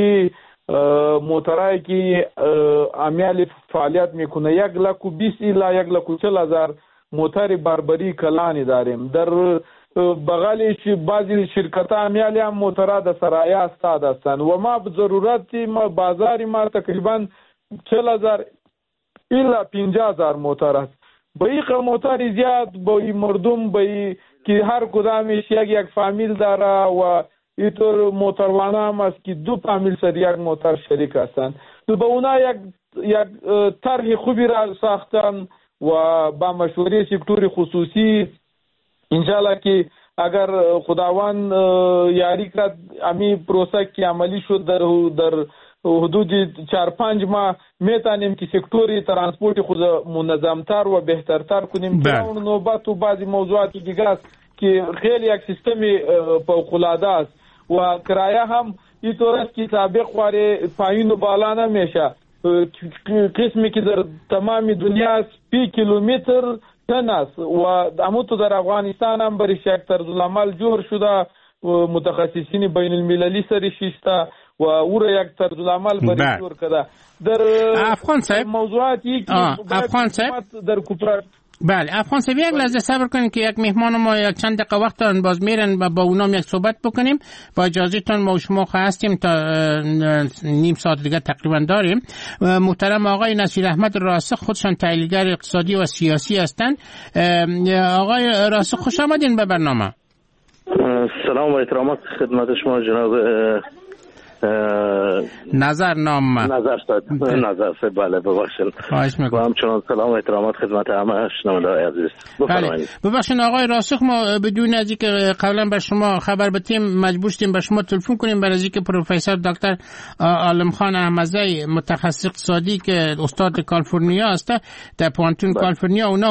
موترهایی که امیال فعالیت میکنه یک لک و بیست الا یک لک و چل هزار موتر بربری کلانی داریم. در بغلش بعضی شرکت ها امیالی هم موترها در سرایه استاد هستند و ما به ضرورت ما بازاری ما تقریبا چل هزار الا پنجاه هزار موتر است. با این موتر زیاد با این مردم با این که هر کدامش یک یک فامیل داره و اینطور موتروانه هم است که دو فامیل سر یک موتر شریک هستند. با اونا یک یک طرح خوبی را ساختن و با مشوره سکتور خصوصی انشالله که اگر خداوند یاری کرد امی پروسه که عملی شد در در حدود چهار پنج ماه میتونیم که سکتور ترانسپورت خود منظمتر و بهترتر کنیم. که اون نوبت و بعضی موضوعات دیگه است که خیلی یک سیستم فوق‌العاده است و کرایه هم اینطور است که سابق واره پایین و بالا نمیشه. قسمی که در تمام دنیا است پی کیلومتر تن است و اموتو در افغانستان هم برش یک طرز العمل جور شده، متخصصین بین المللی سرش شیسته و او را یک طرز العمل برش جور کرده. در افغان صاحب موضوعاتی که افغان صاحب در کوپرات بله افغان صاحب یک لحظه صبر کنید که یک مهمان ما یک چند دقیقه وقت دارن باز میرن و با اونام یک صحبت بکنیم. با اجازهتون ما و شما هستیم تا نیم ساعت دیگه تقریبا داریم. محترم آقای نصیر احمد راسخ خودشان تحلیلگر اقتصادی و سیاسی هستند. آقای راسخ خوش آمدین به برنامه. سلام و احترامات خدمت شما جناب نظر نام نظر صد نظر صد بله ببخشید. خواهش میکنم. و همچنان سلام و احترامات خدمت همه شنونده‌های عزیز. بفرمایید. ببخشید آقای راسخ ما بدون از اینکه قبلا به شما خبر بدیم مجبور شدیم به شما تلفن کنیم برای اینکه پروفسور دکتر عالم خان احمدزی متخصص اقتصادی که استاد کالیفرنیا است در پوانتون کالیفرنیا، اونا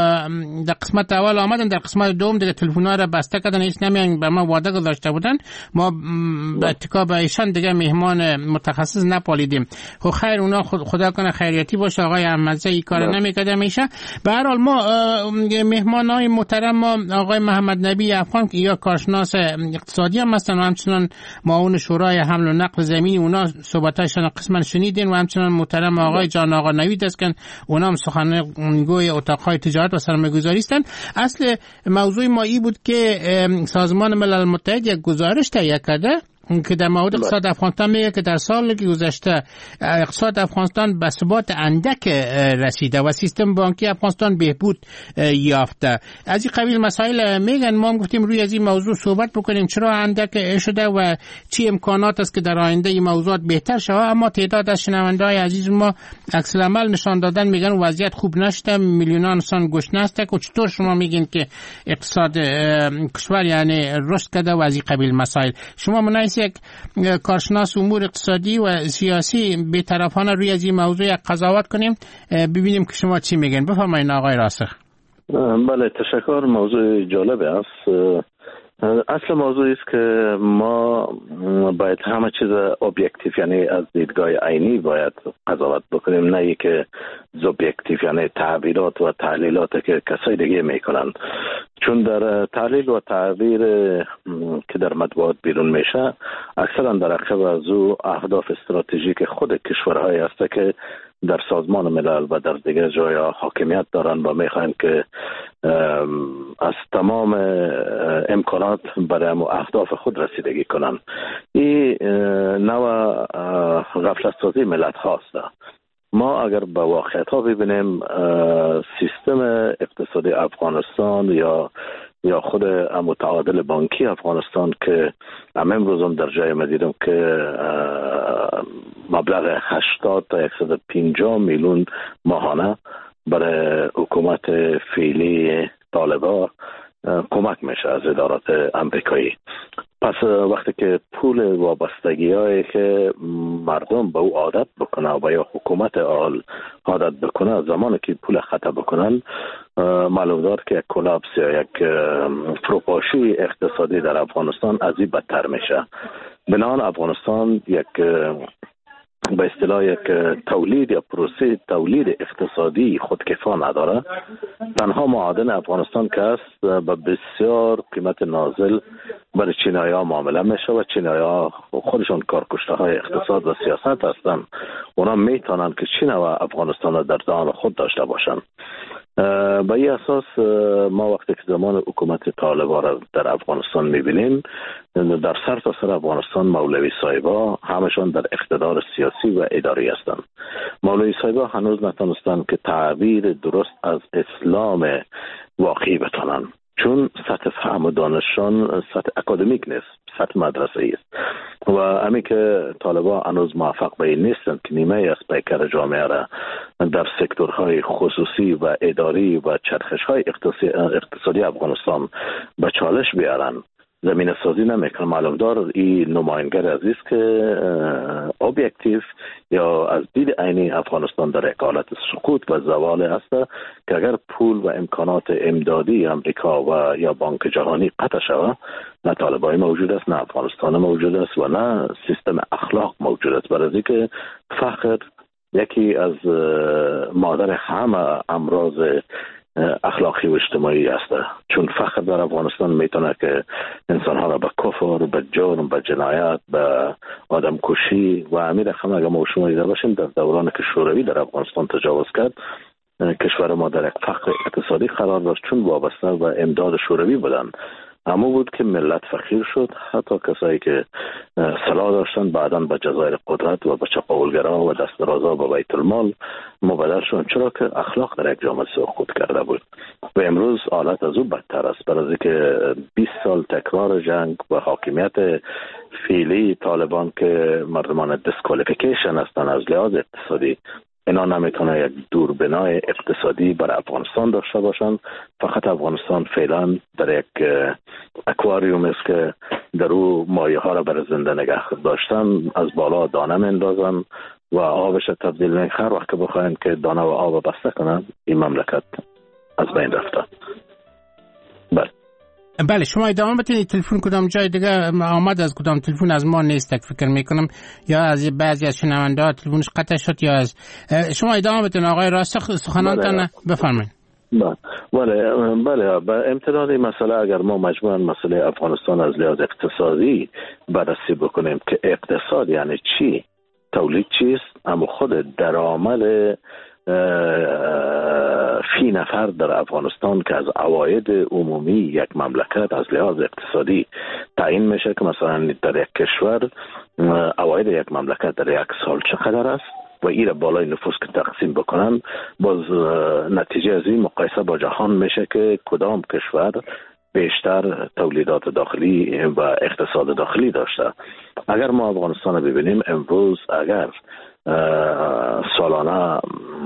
در قسمت اول آمدن، در قسمت دوم دیگه تلفن‌ها را بسته کردن، هیچ نمیان به ما وعده گذاشته بودن. ما به اتکا به ایشان دیگه مهمان متخصص نپالیدیم. خب خیر اونا خدا کنه خیریتی باشه. آقای احمدزی این کار نمیکرده میشه. به هر حال ما مهمانای محترم ما آقای محمد نبی افغان که یا کارشناس اقتصادی هم هستن و همچنان معاون شورای حمل و نقل زمینی، اونا صحبتاشون قسما شنیدین، و همچنان محترم آقای جان آقا نوید است که اونا هم سخنگوی اتاق‌های تجارت و سرمایه‌گذاری هستن. اصل موضوع ما این بود که سازمان ملل متحد یک گزارش تهیه کرده که در مورد اقتصاد افغانستان میگه که در سال که گذشته اقتصاد افغانستان به ثبات اندک رسیده و سیستم بانکی افغانستان بهبود یافته. از این قبیل مسائل میگن. ما هم گفتیم روی از این موضوع صحبت بکنیم چرا اندک شده و چی امکانات است که در آینده این موضوعات بهتر شود. اما تعداد از شنونده‌های عزیز ما عکس العمل نشان دادن، میگن وضعیت خوب نشده، میلیونان انسان گشنه هستند. و چطور شما میگین که اقتصاد کشور یعنی رشد کرده و از این قبیل مسائل؟ شما منایس یک کارشناس امور اقتصادی و سیاسی بی‌طرفانه روی از این موضوع قضاوت کنیم، ببینیم که شما چی میگن. بفرمایید آقای راسخ. بله تشکر. موضوع جالب است. اصل موضوع است که ما باید همه چیز ابجکتیو یعنی از دیدگاه عینی باید قضاوت بکنیم، نه ای که سوبژکتیو یعنی تعبیرات و تحلیلات که کسای دیگه میکنن. چون در تحلیل و تعبیر که در مطبوعات بیرون میشه اکثرا در عقب از او اهداف استراتژیک خود کشورهای است که در سازمان ملل و در دیگر جایا حاکمیت دارن و میخواین که از تمام امکانات برای اهداف خود رسیدگی کنن. این نوع غفلت سازی ملت هاست. ما اگر به واقعیت ها ببینیم سیستم اقتصادی افغانستان یا یا خود متعادل بانکی افغانستان که هم امروز هم در جای ما دیدم که مبلغ هشتاد تا صد و پنجاه میلیون ماهانه برای حکومت فعلی طالبان کمک میشه از ادارات امریکایی. پس وقتی که پول وابستگی هایی که مردم به او عادت بکنه و یا حکومت آل عادت بکنه، زمانی که پول خطا بکنن معلوم دار که یک کلاپس یا یک فروپاشی اقتصادی در افغانستان از این بدتر میشه. بنابراین افغانستان یک به اصطلاح یک تولید یا پروسه تولید اقتصادی خودکفا نداره. تنها معادن افغانستان که است به بسیار قیمت نازل برای چینایی ها معامله میشه و چینایی ها خودشون کارکشته های اقتصاد و سیاست هستن. اونا میتونن که چین و افغانستان در دهان خود داشته باشن. به این اساس ما وقتی که زمان حکومت طالبان را در افغانستان میبینیم، در سر تا سر افغانستان مولوی صاحبا همشان در اقتدار سیاسی و اداری هستند. مولوی صاحبا هنوز نتونستند که تعبیر درست از اسلام واقعی بتونن، چون سطح فهم و دانششان سطح اکادمیک نیست، سطح مدرسه است و همین که طالبان هنوز موفق به این نیستند که نیمه از پیکر جامعه را در سکتورهای خصوصی و اداری و چرخش‌های اقتصادی افغانستان به چالش بیارن، زمینه سازی نمیکنه. معلوم دار این نماینگر عزیز که اوبیکتیو یا از دید عینی افغانستان در یک حالت سقوط و زوال هست که اگر پول و امکانات امدادی امریکا و یا بانک جهانی قطع شود، نه طالبان موجود است، نه افغانستان موجود است و نه سیستم اخلاق موجود است. برای که فقر یکی از مادر همه امراض اخلاقی و اجتماعی است، چون فقر در افغانستان میتونه که انسانها را به کفر، به جرم، به جنایت، به آدم کشی و همین رقم اگر ما شما دیده باشیم در دوران که شوروی در افغانستان تجاوز کرد، کشور ما در یک فقر اقتصادی قرار داشت چون وابسته و امداد شوروی بودن. اما بود که ملت فقیر شد، حتی کسایی که سلاح داشتن بعداً به جزایر قدرت و به چپاولگرا و دست درازا به بیت المال مبدل شدن، چرا که اخلاق در یک جامعه سقوط کرده بود. و امروز حالت از او بدتر است، برای که بیست سال تکرار جنگ و حاکمیت فعلی طالبان که مردمان دیسکوالیفیکیشن هستند از لحاظ اقتصادی، اینا نمیتونه یک دوربینای اقتصادی برای افغانستان داشته باشن. فقط افغانستان فعلا در یک اکواریوم است که در او مایه ها را برای زنده نگه داشتن، از بالا دانه میندازن و آبش تبدیل میکنن. هر وقت که بخواین که دانه و آب بسته کنن، این مملکت از بین رفته. بله بله شما ادامه بتونید. تلفن کدام جای دیگه آمد، از کدام تلفن از ما نیست فکر میکنم، یا از بعضی از شنونده ها تلفنش قطع شد یا از شما ادامه بتونید. آقای راسخ سخنانتان بفرمایید. بله بله بله به امتداد این مسئله اگر ما مجموعاً مسئله افغانستان از لحاظ اقتصادی بررسی بکنیم که اقتصاد یعنی چی، تولید چیست، اما خود درآمد فی نفر در افغانستان که از عواید عمومی یک مملکت از لحاظ اقتصادی تعیین میشه که مثلا در یک کشور عواید یک مملکت در یک سال چقدر است و این بالای نفوس که تقسیم بکنن، باز نتیجه از این مقایسه با جهان میشه که کدام کشور بیشتر تولیدات داخلی و اقتصاد داخلی داشته. اگر ما افغانستان رو ببینیم امروز، اگر سالانه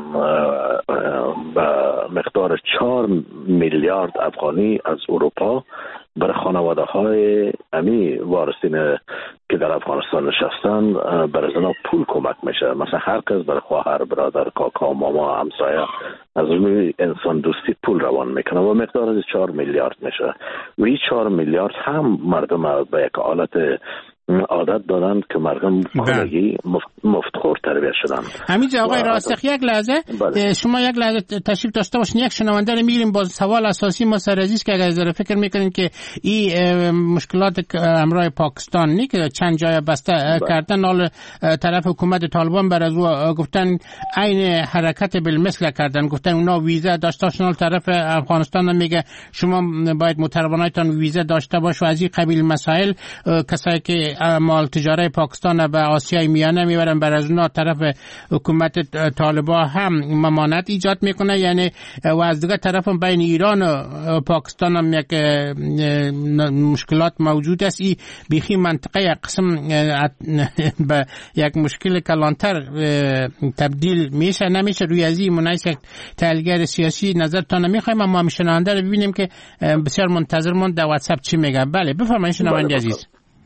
به مقدار چهار میلیارد افغانی از اروپا برای خانواده های امی وارثین که در افغانستان نشستن برای زنها پول کمک میشه. مثلا هر کس برای خواهر، برادر، کاکا، ماما، همسایه از روی انسان دوستی پول روان میکنه و مقدار از چهار میلیارد میشه و این چهار میلیارد هم مردم به یک حالت عادت دادند که مردم خودگی مفتخور تربیت شدند. همینجا آقای راسخ یک لحظه بله. شما یک لحظه تشریف داشته باشین، یک شنونده رو میگیریم با سوال اساسی ما سر عزیز که اگر ذره فکر میکنین که این مشکلات همراه پاکستان نی که چند جای بسته بله. کردن، حال طرف حکومت طالبان بر از او گفتن عین حرکت بالمثل کردن، گفتن اونا ویزا داشتاشون، طرف افغانستان میگه شما باید متربانایتان ویزا داشته باش و از این قبیل مسائل. کسایی که مال تجاری پاکستان به آسیای میانه میبرن بر از اونا طرف حکومت طالبان هم ممانعت ایجاد میکنه، یعنی و از دیگه طرف بین ایران و پاکستان هم یک مشکلات موجود است. این بیخی منطقه قسم به یک مشکل کلانتر تبدیل میشه نمیشه. روی از این منایس یک تحلیلگر سیاسی نظرتان میخوایم، اما ما شنونده رو ببینیم که بسیار منتظر من در واتساپ چی میگه. بله بفرمایید شنونده عزیز.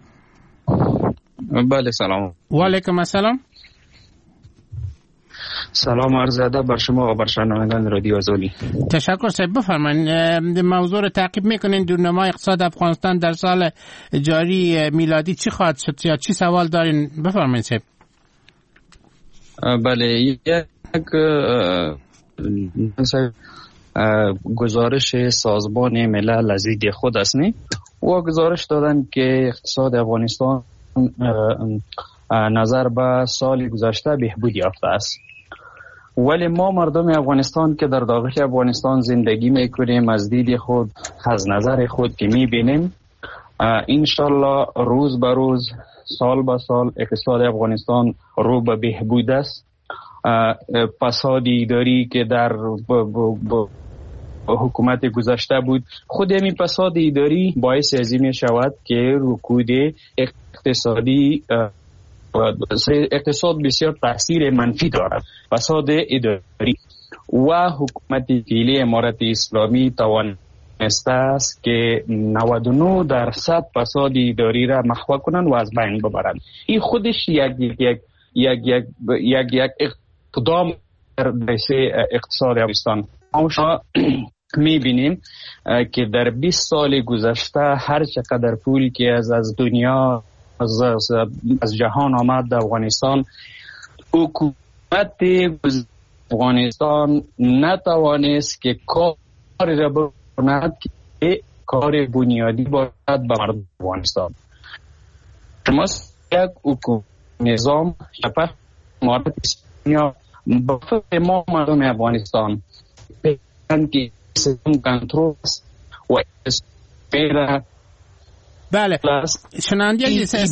بله سلام. و علیکم السلام. سلام عرض ادب بر شما و بر شنوندگان رادیو آزادی. تشکر صاحب. بفرمایید موضوع رو تعقیب میکنین. دورنمای اقتصاد افغانستان در سال جاری میلادی چی خواهد شد یا چی سوال دارین؟ بفرمایید صاحب. بله یک گزارش سازمان ملل از دید خود است نی و گزارش دادن که اقتصاد افغانستان نظر به سال گذشته بهبود یافته است، ولی ما مردم افغانستان که در داخل افغانستان زندگی میکنیم از دید خود از نظر خود که میبینیم انشالله روز به روز سال به سال اقتصاد افغانستان رو به بهبود است. فساد اداری که در ب ب ب حکومت گذشته بود، خود همین فساد اداری باعث از این شود که رکود اقتصادی اقتصاد بسیار تاثیر منفی دارد. فساد اداری و حکومت فعلی امارت اسلامی توانسته است که نود و نه درصد فساد اداری را محو کنند و از بین ببرند. این خودش یک یک یک یک یک یک, یک اقدام در اقتصاد افغانستان. ما میبینیم که در بیست سال گذشته هر چقدر پول که از از دنیا از, از جهان آمد در افغانستان، حکومت افغانستان نتوانست که کار را بکند که کار بنیادی باشد به مردم افغانستان. شما یک حکومت نظام شبه امارت اسلامی با ما مردم افغانستان که سیستم کنترل و اسپیره. بله شنونده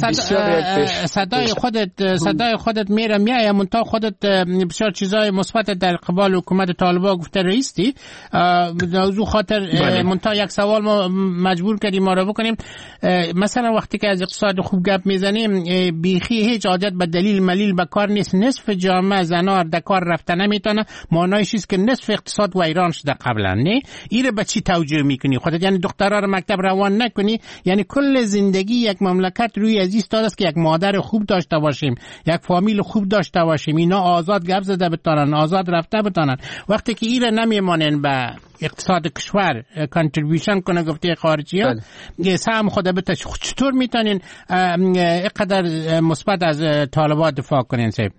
صدای خودت صدای خودت میره میای منتها خودت بسیار چیزای مثبت در قبال حکومت طالبان گفته رئیستی. موضوع خاطر منتها یک سوال ما مجبور کردیم ما رو بکنیم. مثلا وقتی که از اقتصاد خوب گپ میزنیم بیخی هیچ عادت به دلیل ملیل به کار نیست. نصف جامعه زنا در کار رفته نمیتونه، معنایش است که نصف اقتصاد ویران شده قبلا. نه ایره به چی توجیه میکنی خودت؟ یعنی دخترها رو مکتب روان نکنی؟ یعنی کل زندگی یک مملکت روی از ایستاده است که یک مادر خوب داشته باشیم، یک فامیل خوب داشته باشیم، اینا آزاد گپ زده بتونن، آزاد رفته بتونن. وقتی که ایره نمیمانن به اقتصاد کشور کانتریبیوشن کنه گفته خارجی ها بله. سهم خود بته چطور میتونین اینقدر مثبت از طالبان دفاع کنین؟ صاحب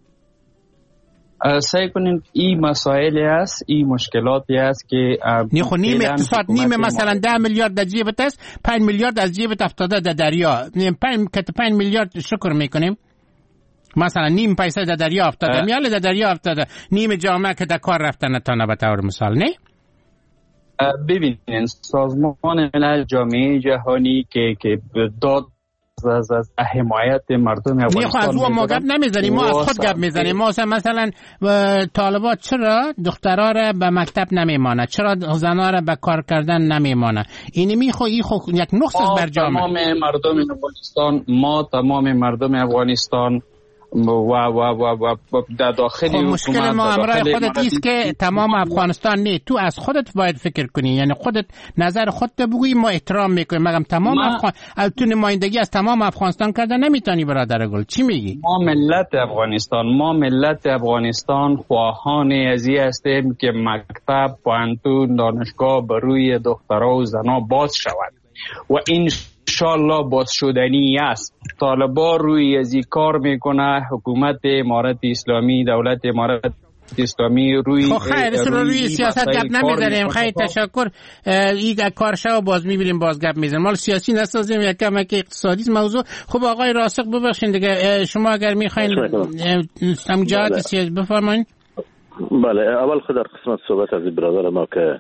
سعی کنین این مسائلی است، این مشکلاتی است که نیخو نیم اقتصاد نیم مثلا ده میلیارد در جیبت است، پنج میلیارد از جیبت افتاده در دریا. پنج کت پنج میلیارد شکر میکنیم مثلا نیم پیسه در دریا افتاده، میاله در دریا افتاده، نیم جامعه که در کار رفته نتونه به طور مثال. نه ببینین سازمان ملل جامعه جهانی که که داد از از حمایت مردم افغانستان از او ما گپ نمیزنیم، ما از خود گپ میزنیم. ما مثلا طالبات چرا دخترها را به مکتب نمیمانه، چرا زنها را به کار کردن نمیمانه؟ این میخو این خو یک نقص بر جامعه. تمام مردم افغانستان ما تمام مردم افغانستان و و و و در داخل حکومت مشکل ما امرای خودت است که تمام افغانستان نه، تو از خودت باید فکر کنی، یعنی خودت نظر خودت بگویی ما احترام میکنیم. مگم تمام افغان تو نمایندگی از تمام افغانستان کرده نمیتونی برادر گل؟ چی میگی؟ ما ملت افغانستان ما ملت افغانستان خواهان ازی هستیم که مکتب، پوهنتون، دانشگاه بر روی دخترها و زنها باز شود و این انشالله باز شدنی است. طالبان روی ازی کار میکنه، حکومت امارت اسلامی، دولت امارت اسلامی روی خب خیر روی, روی سیاست گپ نمیزنیم. خیلی تشکر. این کار شو باز میبینیم باز گپ میزنیم. مال سیاسی نسازیم، یک کم که اقتصادی موضوع. خب آقای راسخ ببخشید دیگه، شما اگر میخواین هم جهت سیاسی بفرمایید. بله، اول خود در قسمت صحبت از برادر ما که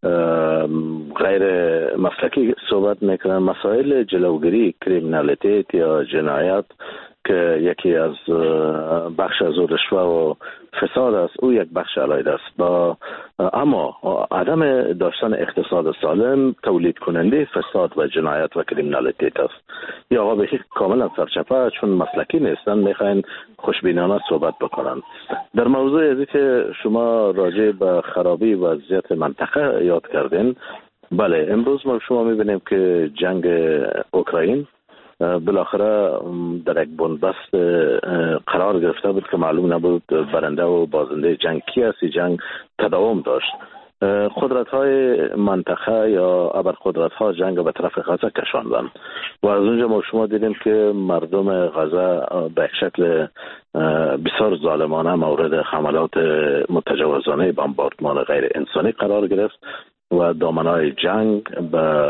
غیر مسلکی صحبت میکنن، مسائل جلوگیری کریمینالیتیت یا جنایت که یکی از بخش از رشوه و فساد است، او یک بخش علیده است. با اما عدم داشتن اقتصاد سالم تولید کننده فساد و جنایت و کریمینالیتیت است. یا آقا به کاملا سرچپه چون مسلکی نیستن میخواین خوشبینانه صحبت بکنن. در موضوع ازی که شما راجع به خرابی وضعیت منطقه یاد کردین، بله امروز ما شما میبینیم که جنگ اوکراین بالاخره در یک بنبست قرار گرفته بود که معلوم نبود برنده و بازنده جنگ کی است. جنگ تداوم داشت. قدرت های منطقه یا ابرقدرت ها جنگ به طرف غزه کشاندن و از اونجا ما شما دیدیم که مردم غزه به یک شکل بسیار ظالمانه مورد حملات متجاوزانه بمباردمان غیر انسانی قرار گرفت و دامنای جنگ به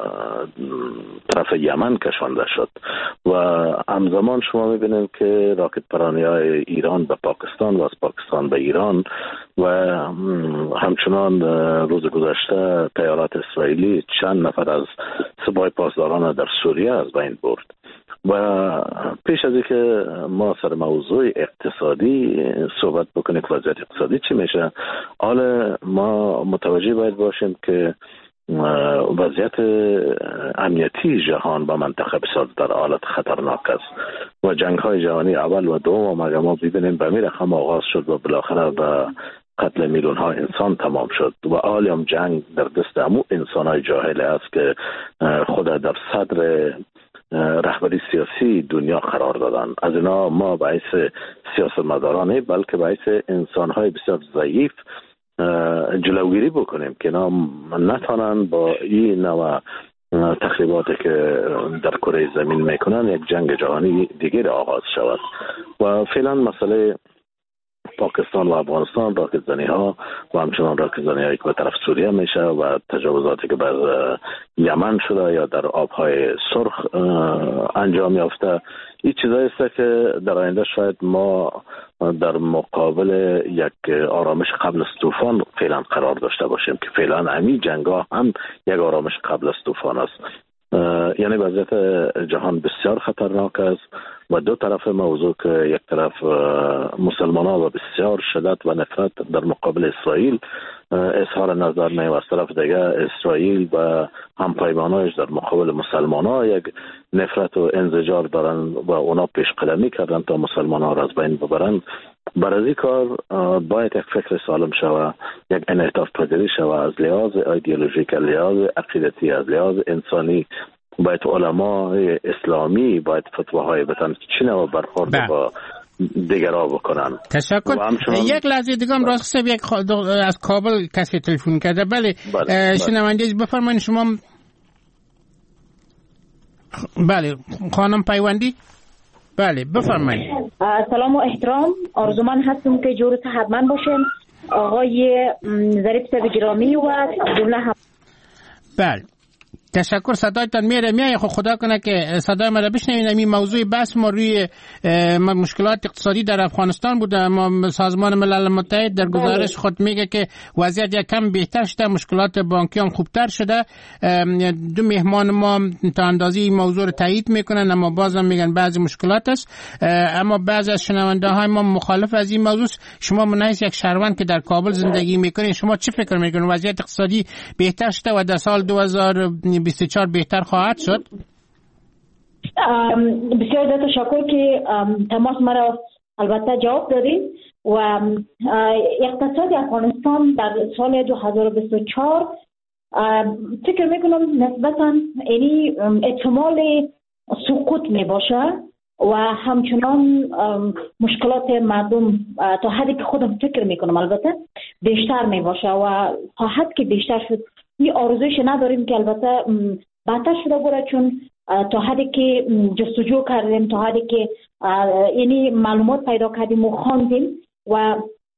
طرف یمن کشانده شد و همزمان شما میبینید که راکت پرانی های ایران به پاکستان و از پاکستان به ایران و همچنان روز گذشته طیارات اسرائیلی چند نفر از سپاه پاسداران در سوریه از بین برد. و پیش از اینکه ما سر موضوع اقتصادی صحبت بکنیم که وضعیت اقتصادی چی میشه، حالا ما متوجه باید باشیم که وضعیت امنیتی جهان با منطقه بسیار در حالت خطرناک است و جنگ های جهانی اول و دوم اگر ما ببینیم به می رقم آغاز شد و بالاخره به قتل میلیون ها انسان تمام شد و حالی جنگ در دست امو انسان های جاهل است که خود در صدر رهبری سیاسی دنیا قرار دادن. از اینا ما باعث سیاستمدارانه بلکه باعث انسان‌های بسیار ضعیف جلوگیری بکنیم که اینا نتانن با این نوع تخریباتی که در کره زمین میکنن یک جنگ جهانی دیگر آغاز شود. و فعلا مسئله پاکستان و افغانستان راکت زنی ها و همچنان راکت زنی هایی که به طرف سوریه میشه و تجاوزاتی که بر یمن شده یا در آبهای سرخ انجام یافته، این چیزایی است که در آینده شاید ما در مقابل یک آرامش قبل از طوفان فعلا قرار داشته باشیم که فعلا همین جنگ ها هم یک آرامش قبل از طوفان است. یعنی وضعیت جهان بسیار خطرناک است و دو طرف موضوع که یک طرف مسلمان ها و بسیار شدت و نفرت در مقابل اسرائیل اظهار نظر می و از طرف دیگه اسرائیل و همپیمانایش در مقابل مسلمان ها یک نفرت و انزجار دارن و اونا پیش قدمی کردن تا مسلمان ها را از بین ببرن. برای این کار باید یک فکر سالم شود، یک انعطاف پذیری شود از لحاظ ایدئولوژیک، از لحاظ عقیدتی، از لحاظ انسانی. باید علمای اسلامی باید فتواهای بدن چی نوع برخورد با دیگرها بکنن. تشکر. یک لحظه دیگه هم راست یک از کابل کسی تلفن کرده. بله, بله. شنونده بفرمایید شما. بله خانم پیوندی. بله بفرمایید. سلام و احترام، آرزومند هستم که جور صحتمند باشیم آقای ظریف صاحب گرامی و جمله هم. بله تشکر. صدایتان میره میای. خب خدا کنه که صدای ما را بشنوید. این موضوع بحث ما روی مشکلات اقتصادی در افغانستان بوده. ما سازمان ملل متحد در گزارش خود میگه که وضعیت یک کم بهتر شده، مشکلات بانکی هم خوبتر شده. دو مهمان ما تا اندازی این موضوع رو تایید میکنن اما بازم میگن بعضی مشکلات است. اما بعضی از شنونده های ما مخالف از این موضوع. شما منایس یک شهروند که در کابل زندگی میکنید، شما چه فکر میکنید؟ وضعیت اقتصادی بهتر شده و در سال دو هزار و بیست و چهار بهتر خواهد شد؟ بسیار زیاد تشکر که تماس مرا البته جواب دادید. و اقتصاد افغانستان در سال دو هزار و بیست و چهار فکر میکنم نسبتا یعنی احتمال سقوط می باشه و همچنان مشکلات مردم تا حدی که خودم فکر میکنم البته بیشتر می باشه و تا حد که بیشتر شد. این آرزویش نداریم که البته بدتر شده بوده، چون تا حدی که جستجو کردیم، تا حدی که یعنی معلومات پیدا کردیم و خواندیم و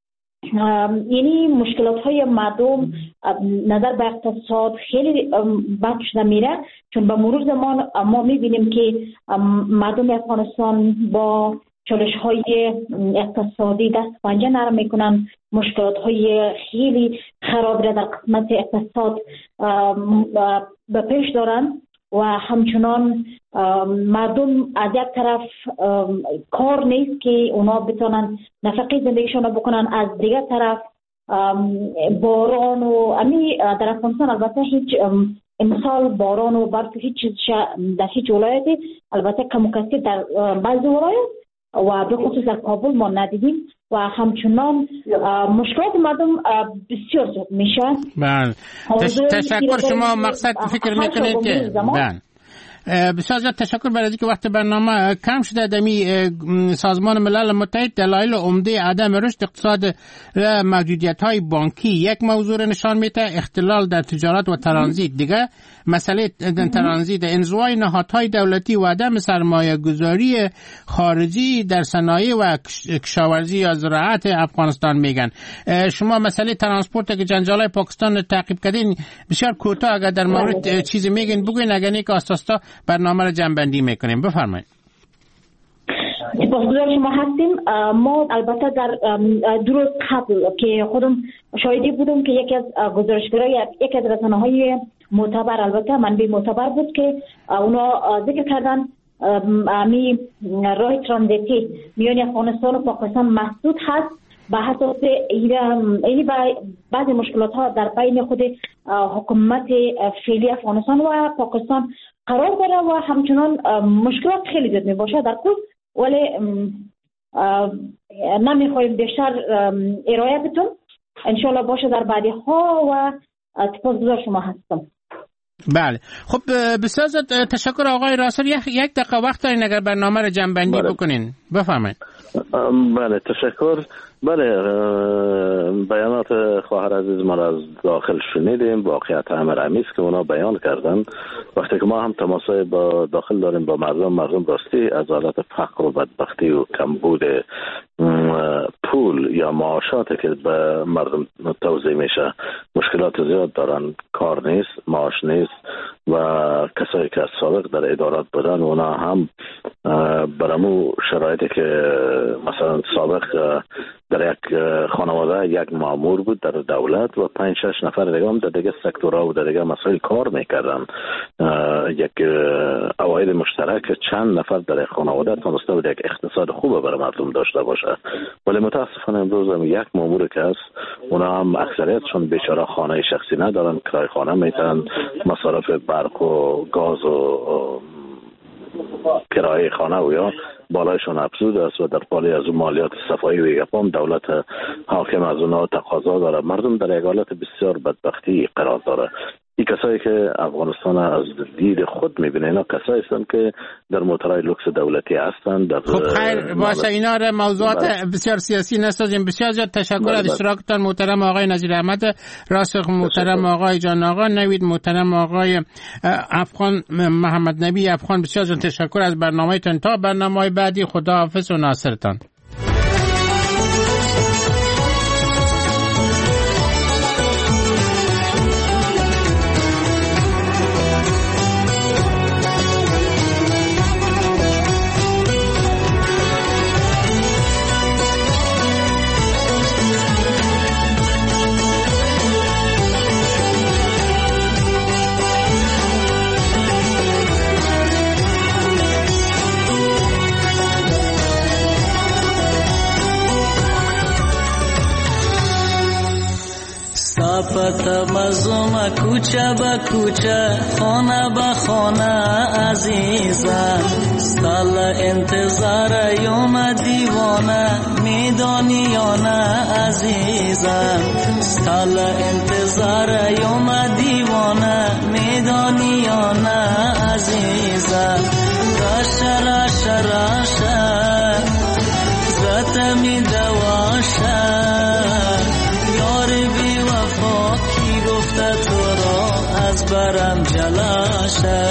یعنی مشکلات های مردم نظر به اقتصاد خیلی بد شده میره، چون به مرور زمان ما میبینیم که مردم افغانستان با چالش های اقتصادی دست پنجه نرم میکنن، مشکلات های خیلی خراب را در قسمت اقتصاد به پیش دارن و همچنان مردم از یک طرف کار نیست که اونا بتونن نفقه زندگیشون بکنن، از دیگر طرف باران و امی در افغانستان البته هیچ امسال باران و برف هیچ چیز در هیچ ولایتی، البته کم و کثیر در بعضی ولایت و به خصوص در کابل ما ندیدیم و همچنان مشکلات مردم بسیار زیاد میشه. بله تشکر. شما مقصد فکر میکنید که بله بسیار زیاد تشکر برای اینکه وقت برنامه کم شده. دمی سازمان ملل متحد دلایل عمده عدم رشد اقتصاد موجودیت های بانکی یک موضوع نشان میده، اختلال در تجارت و ترانزیت دیگه، مسئله ترانزیت، انزوای نهادهای دولتی و عدم سرمایه گذاری خارجی در صنایع و کشاورزی یا زراعت افغانستان میگن. شما مسئله ترانسپورت که جنجالای پاکستان تعقیب کردین بسیار کوتاه اگر در مورد چیزی میگین بگوین، اگر نیک آساستا برنامه را جنبندی میکنیم. بفرمایید. سپاسگزار شما هستیم. ما البته در دو روز قبل که خودم شاهدی بودم که یکی از گزارشگرای یکی از رسانه‌های معتبر، البته منبع معتبر بود، که اونا ذکر کردن امی راه ترانزیتی میان افغانستان و پاکستان مسدود هست به اساس این بعضی مشکلات ها در بین خود حکومت فعلی افغانستان و پاکستان قرار داره و همچنان مشکلات خیلی زیاد می باشه در کل، ولی نمیخوایم بیشتر ارائه بتون انشالله باشه در بعدی ها و سپاسگزار شما هستم. بله خب بسیار تشکر آقای راسل. یک دقیقه وقت دارین اگر برنامه رو جنبندی بله. بکنین بفرمایید. بله تشکر. بله بیانات خواهر عزیز ما را از داخل شنیدیم، واقعیت امر امیز که اونا بیان کردن. وقتی که ما هم تماسای با داخل داریم با مردم، مردم راستی از حالت فقر و بدبختی و کمبود پول یا معاشاتی که به مردم توزیع میشه مشکلات زیاد دارن، کار نیست، معاش نیست و کسایی که از سابق در ادارات بودن اونا هم برامو شرایطی که مثلا سابق در یک خانواده یک مامور بود در دولت و پنج شش نفر دیگه هم در دیگه سکتورها و در دیگه مسائل کار میکردن، یک عواید مشترک چند نفر در خانواده تونسته بود یک اقتصاد خوب برای مردم داشته باشه. ولی متاسفانه امروز هم یک مامور که هست اونا هم اکثریتشون بیچاره خانه شخصی ندارن، کرای خانه میتن، مصارف برق و گاز و کرایه خانه و یا بالایشون افزود است و در پالی از اون مالیات صفایی و یقام دولت حاکم از اونها تقاضا داره. مردم در یک حالت بسیار بدبختی قرار داره. این کسایی که افغانستان از دید خود میبینه اینا کسایی هستند که در موتورهای لوکس دولتی هستند. در خب خیر باشه اینا را موضوعات بله. بسیار سیاسی نسازیم. بسیار زیاد تشکر بله از اشتراکتان محترم آقای نظیر احمد راسخ، محترم آقای جان آقا نوید، محترم آقای افغان محمد نبی افغان. بسیار زیاد تشکر از برنامه‌تان. تا برنامه‌های بعدی خداحافظ و ناصرتان. پتا مزوم کوچه با کوچه خانه با خانه عزیزم، ستال انتظار یوم دیوانه میدانی یا نه عزیزم، ستال انتظار یوم دیوانه میدانی یا نه عزیزم. راشه راشه راشه زت می دواشه برم جلاشه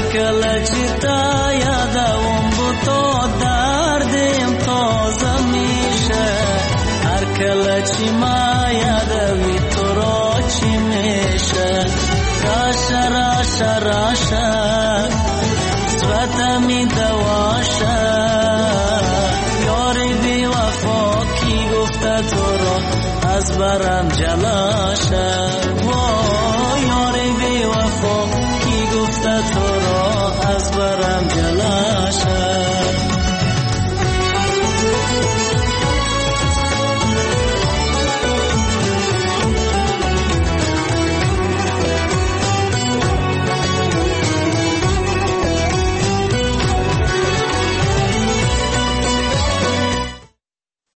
کله چې تا یادوم بوتا دردم تازه میشه هر کله چې ما یادوی تو را چی میشه راشه راشه راشه صورتمی دواشه یاری بی وفا کی گفته تو را از برم جلاشه وای یاری بی وفا کی گفته تو را از برم جلاشه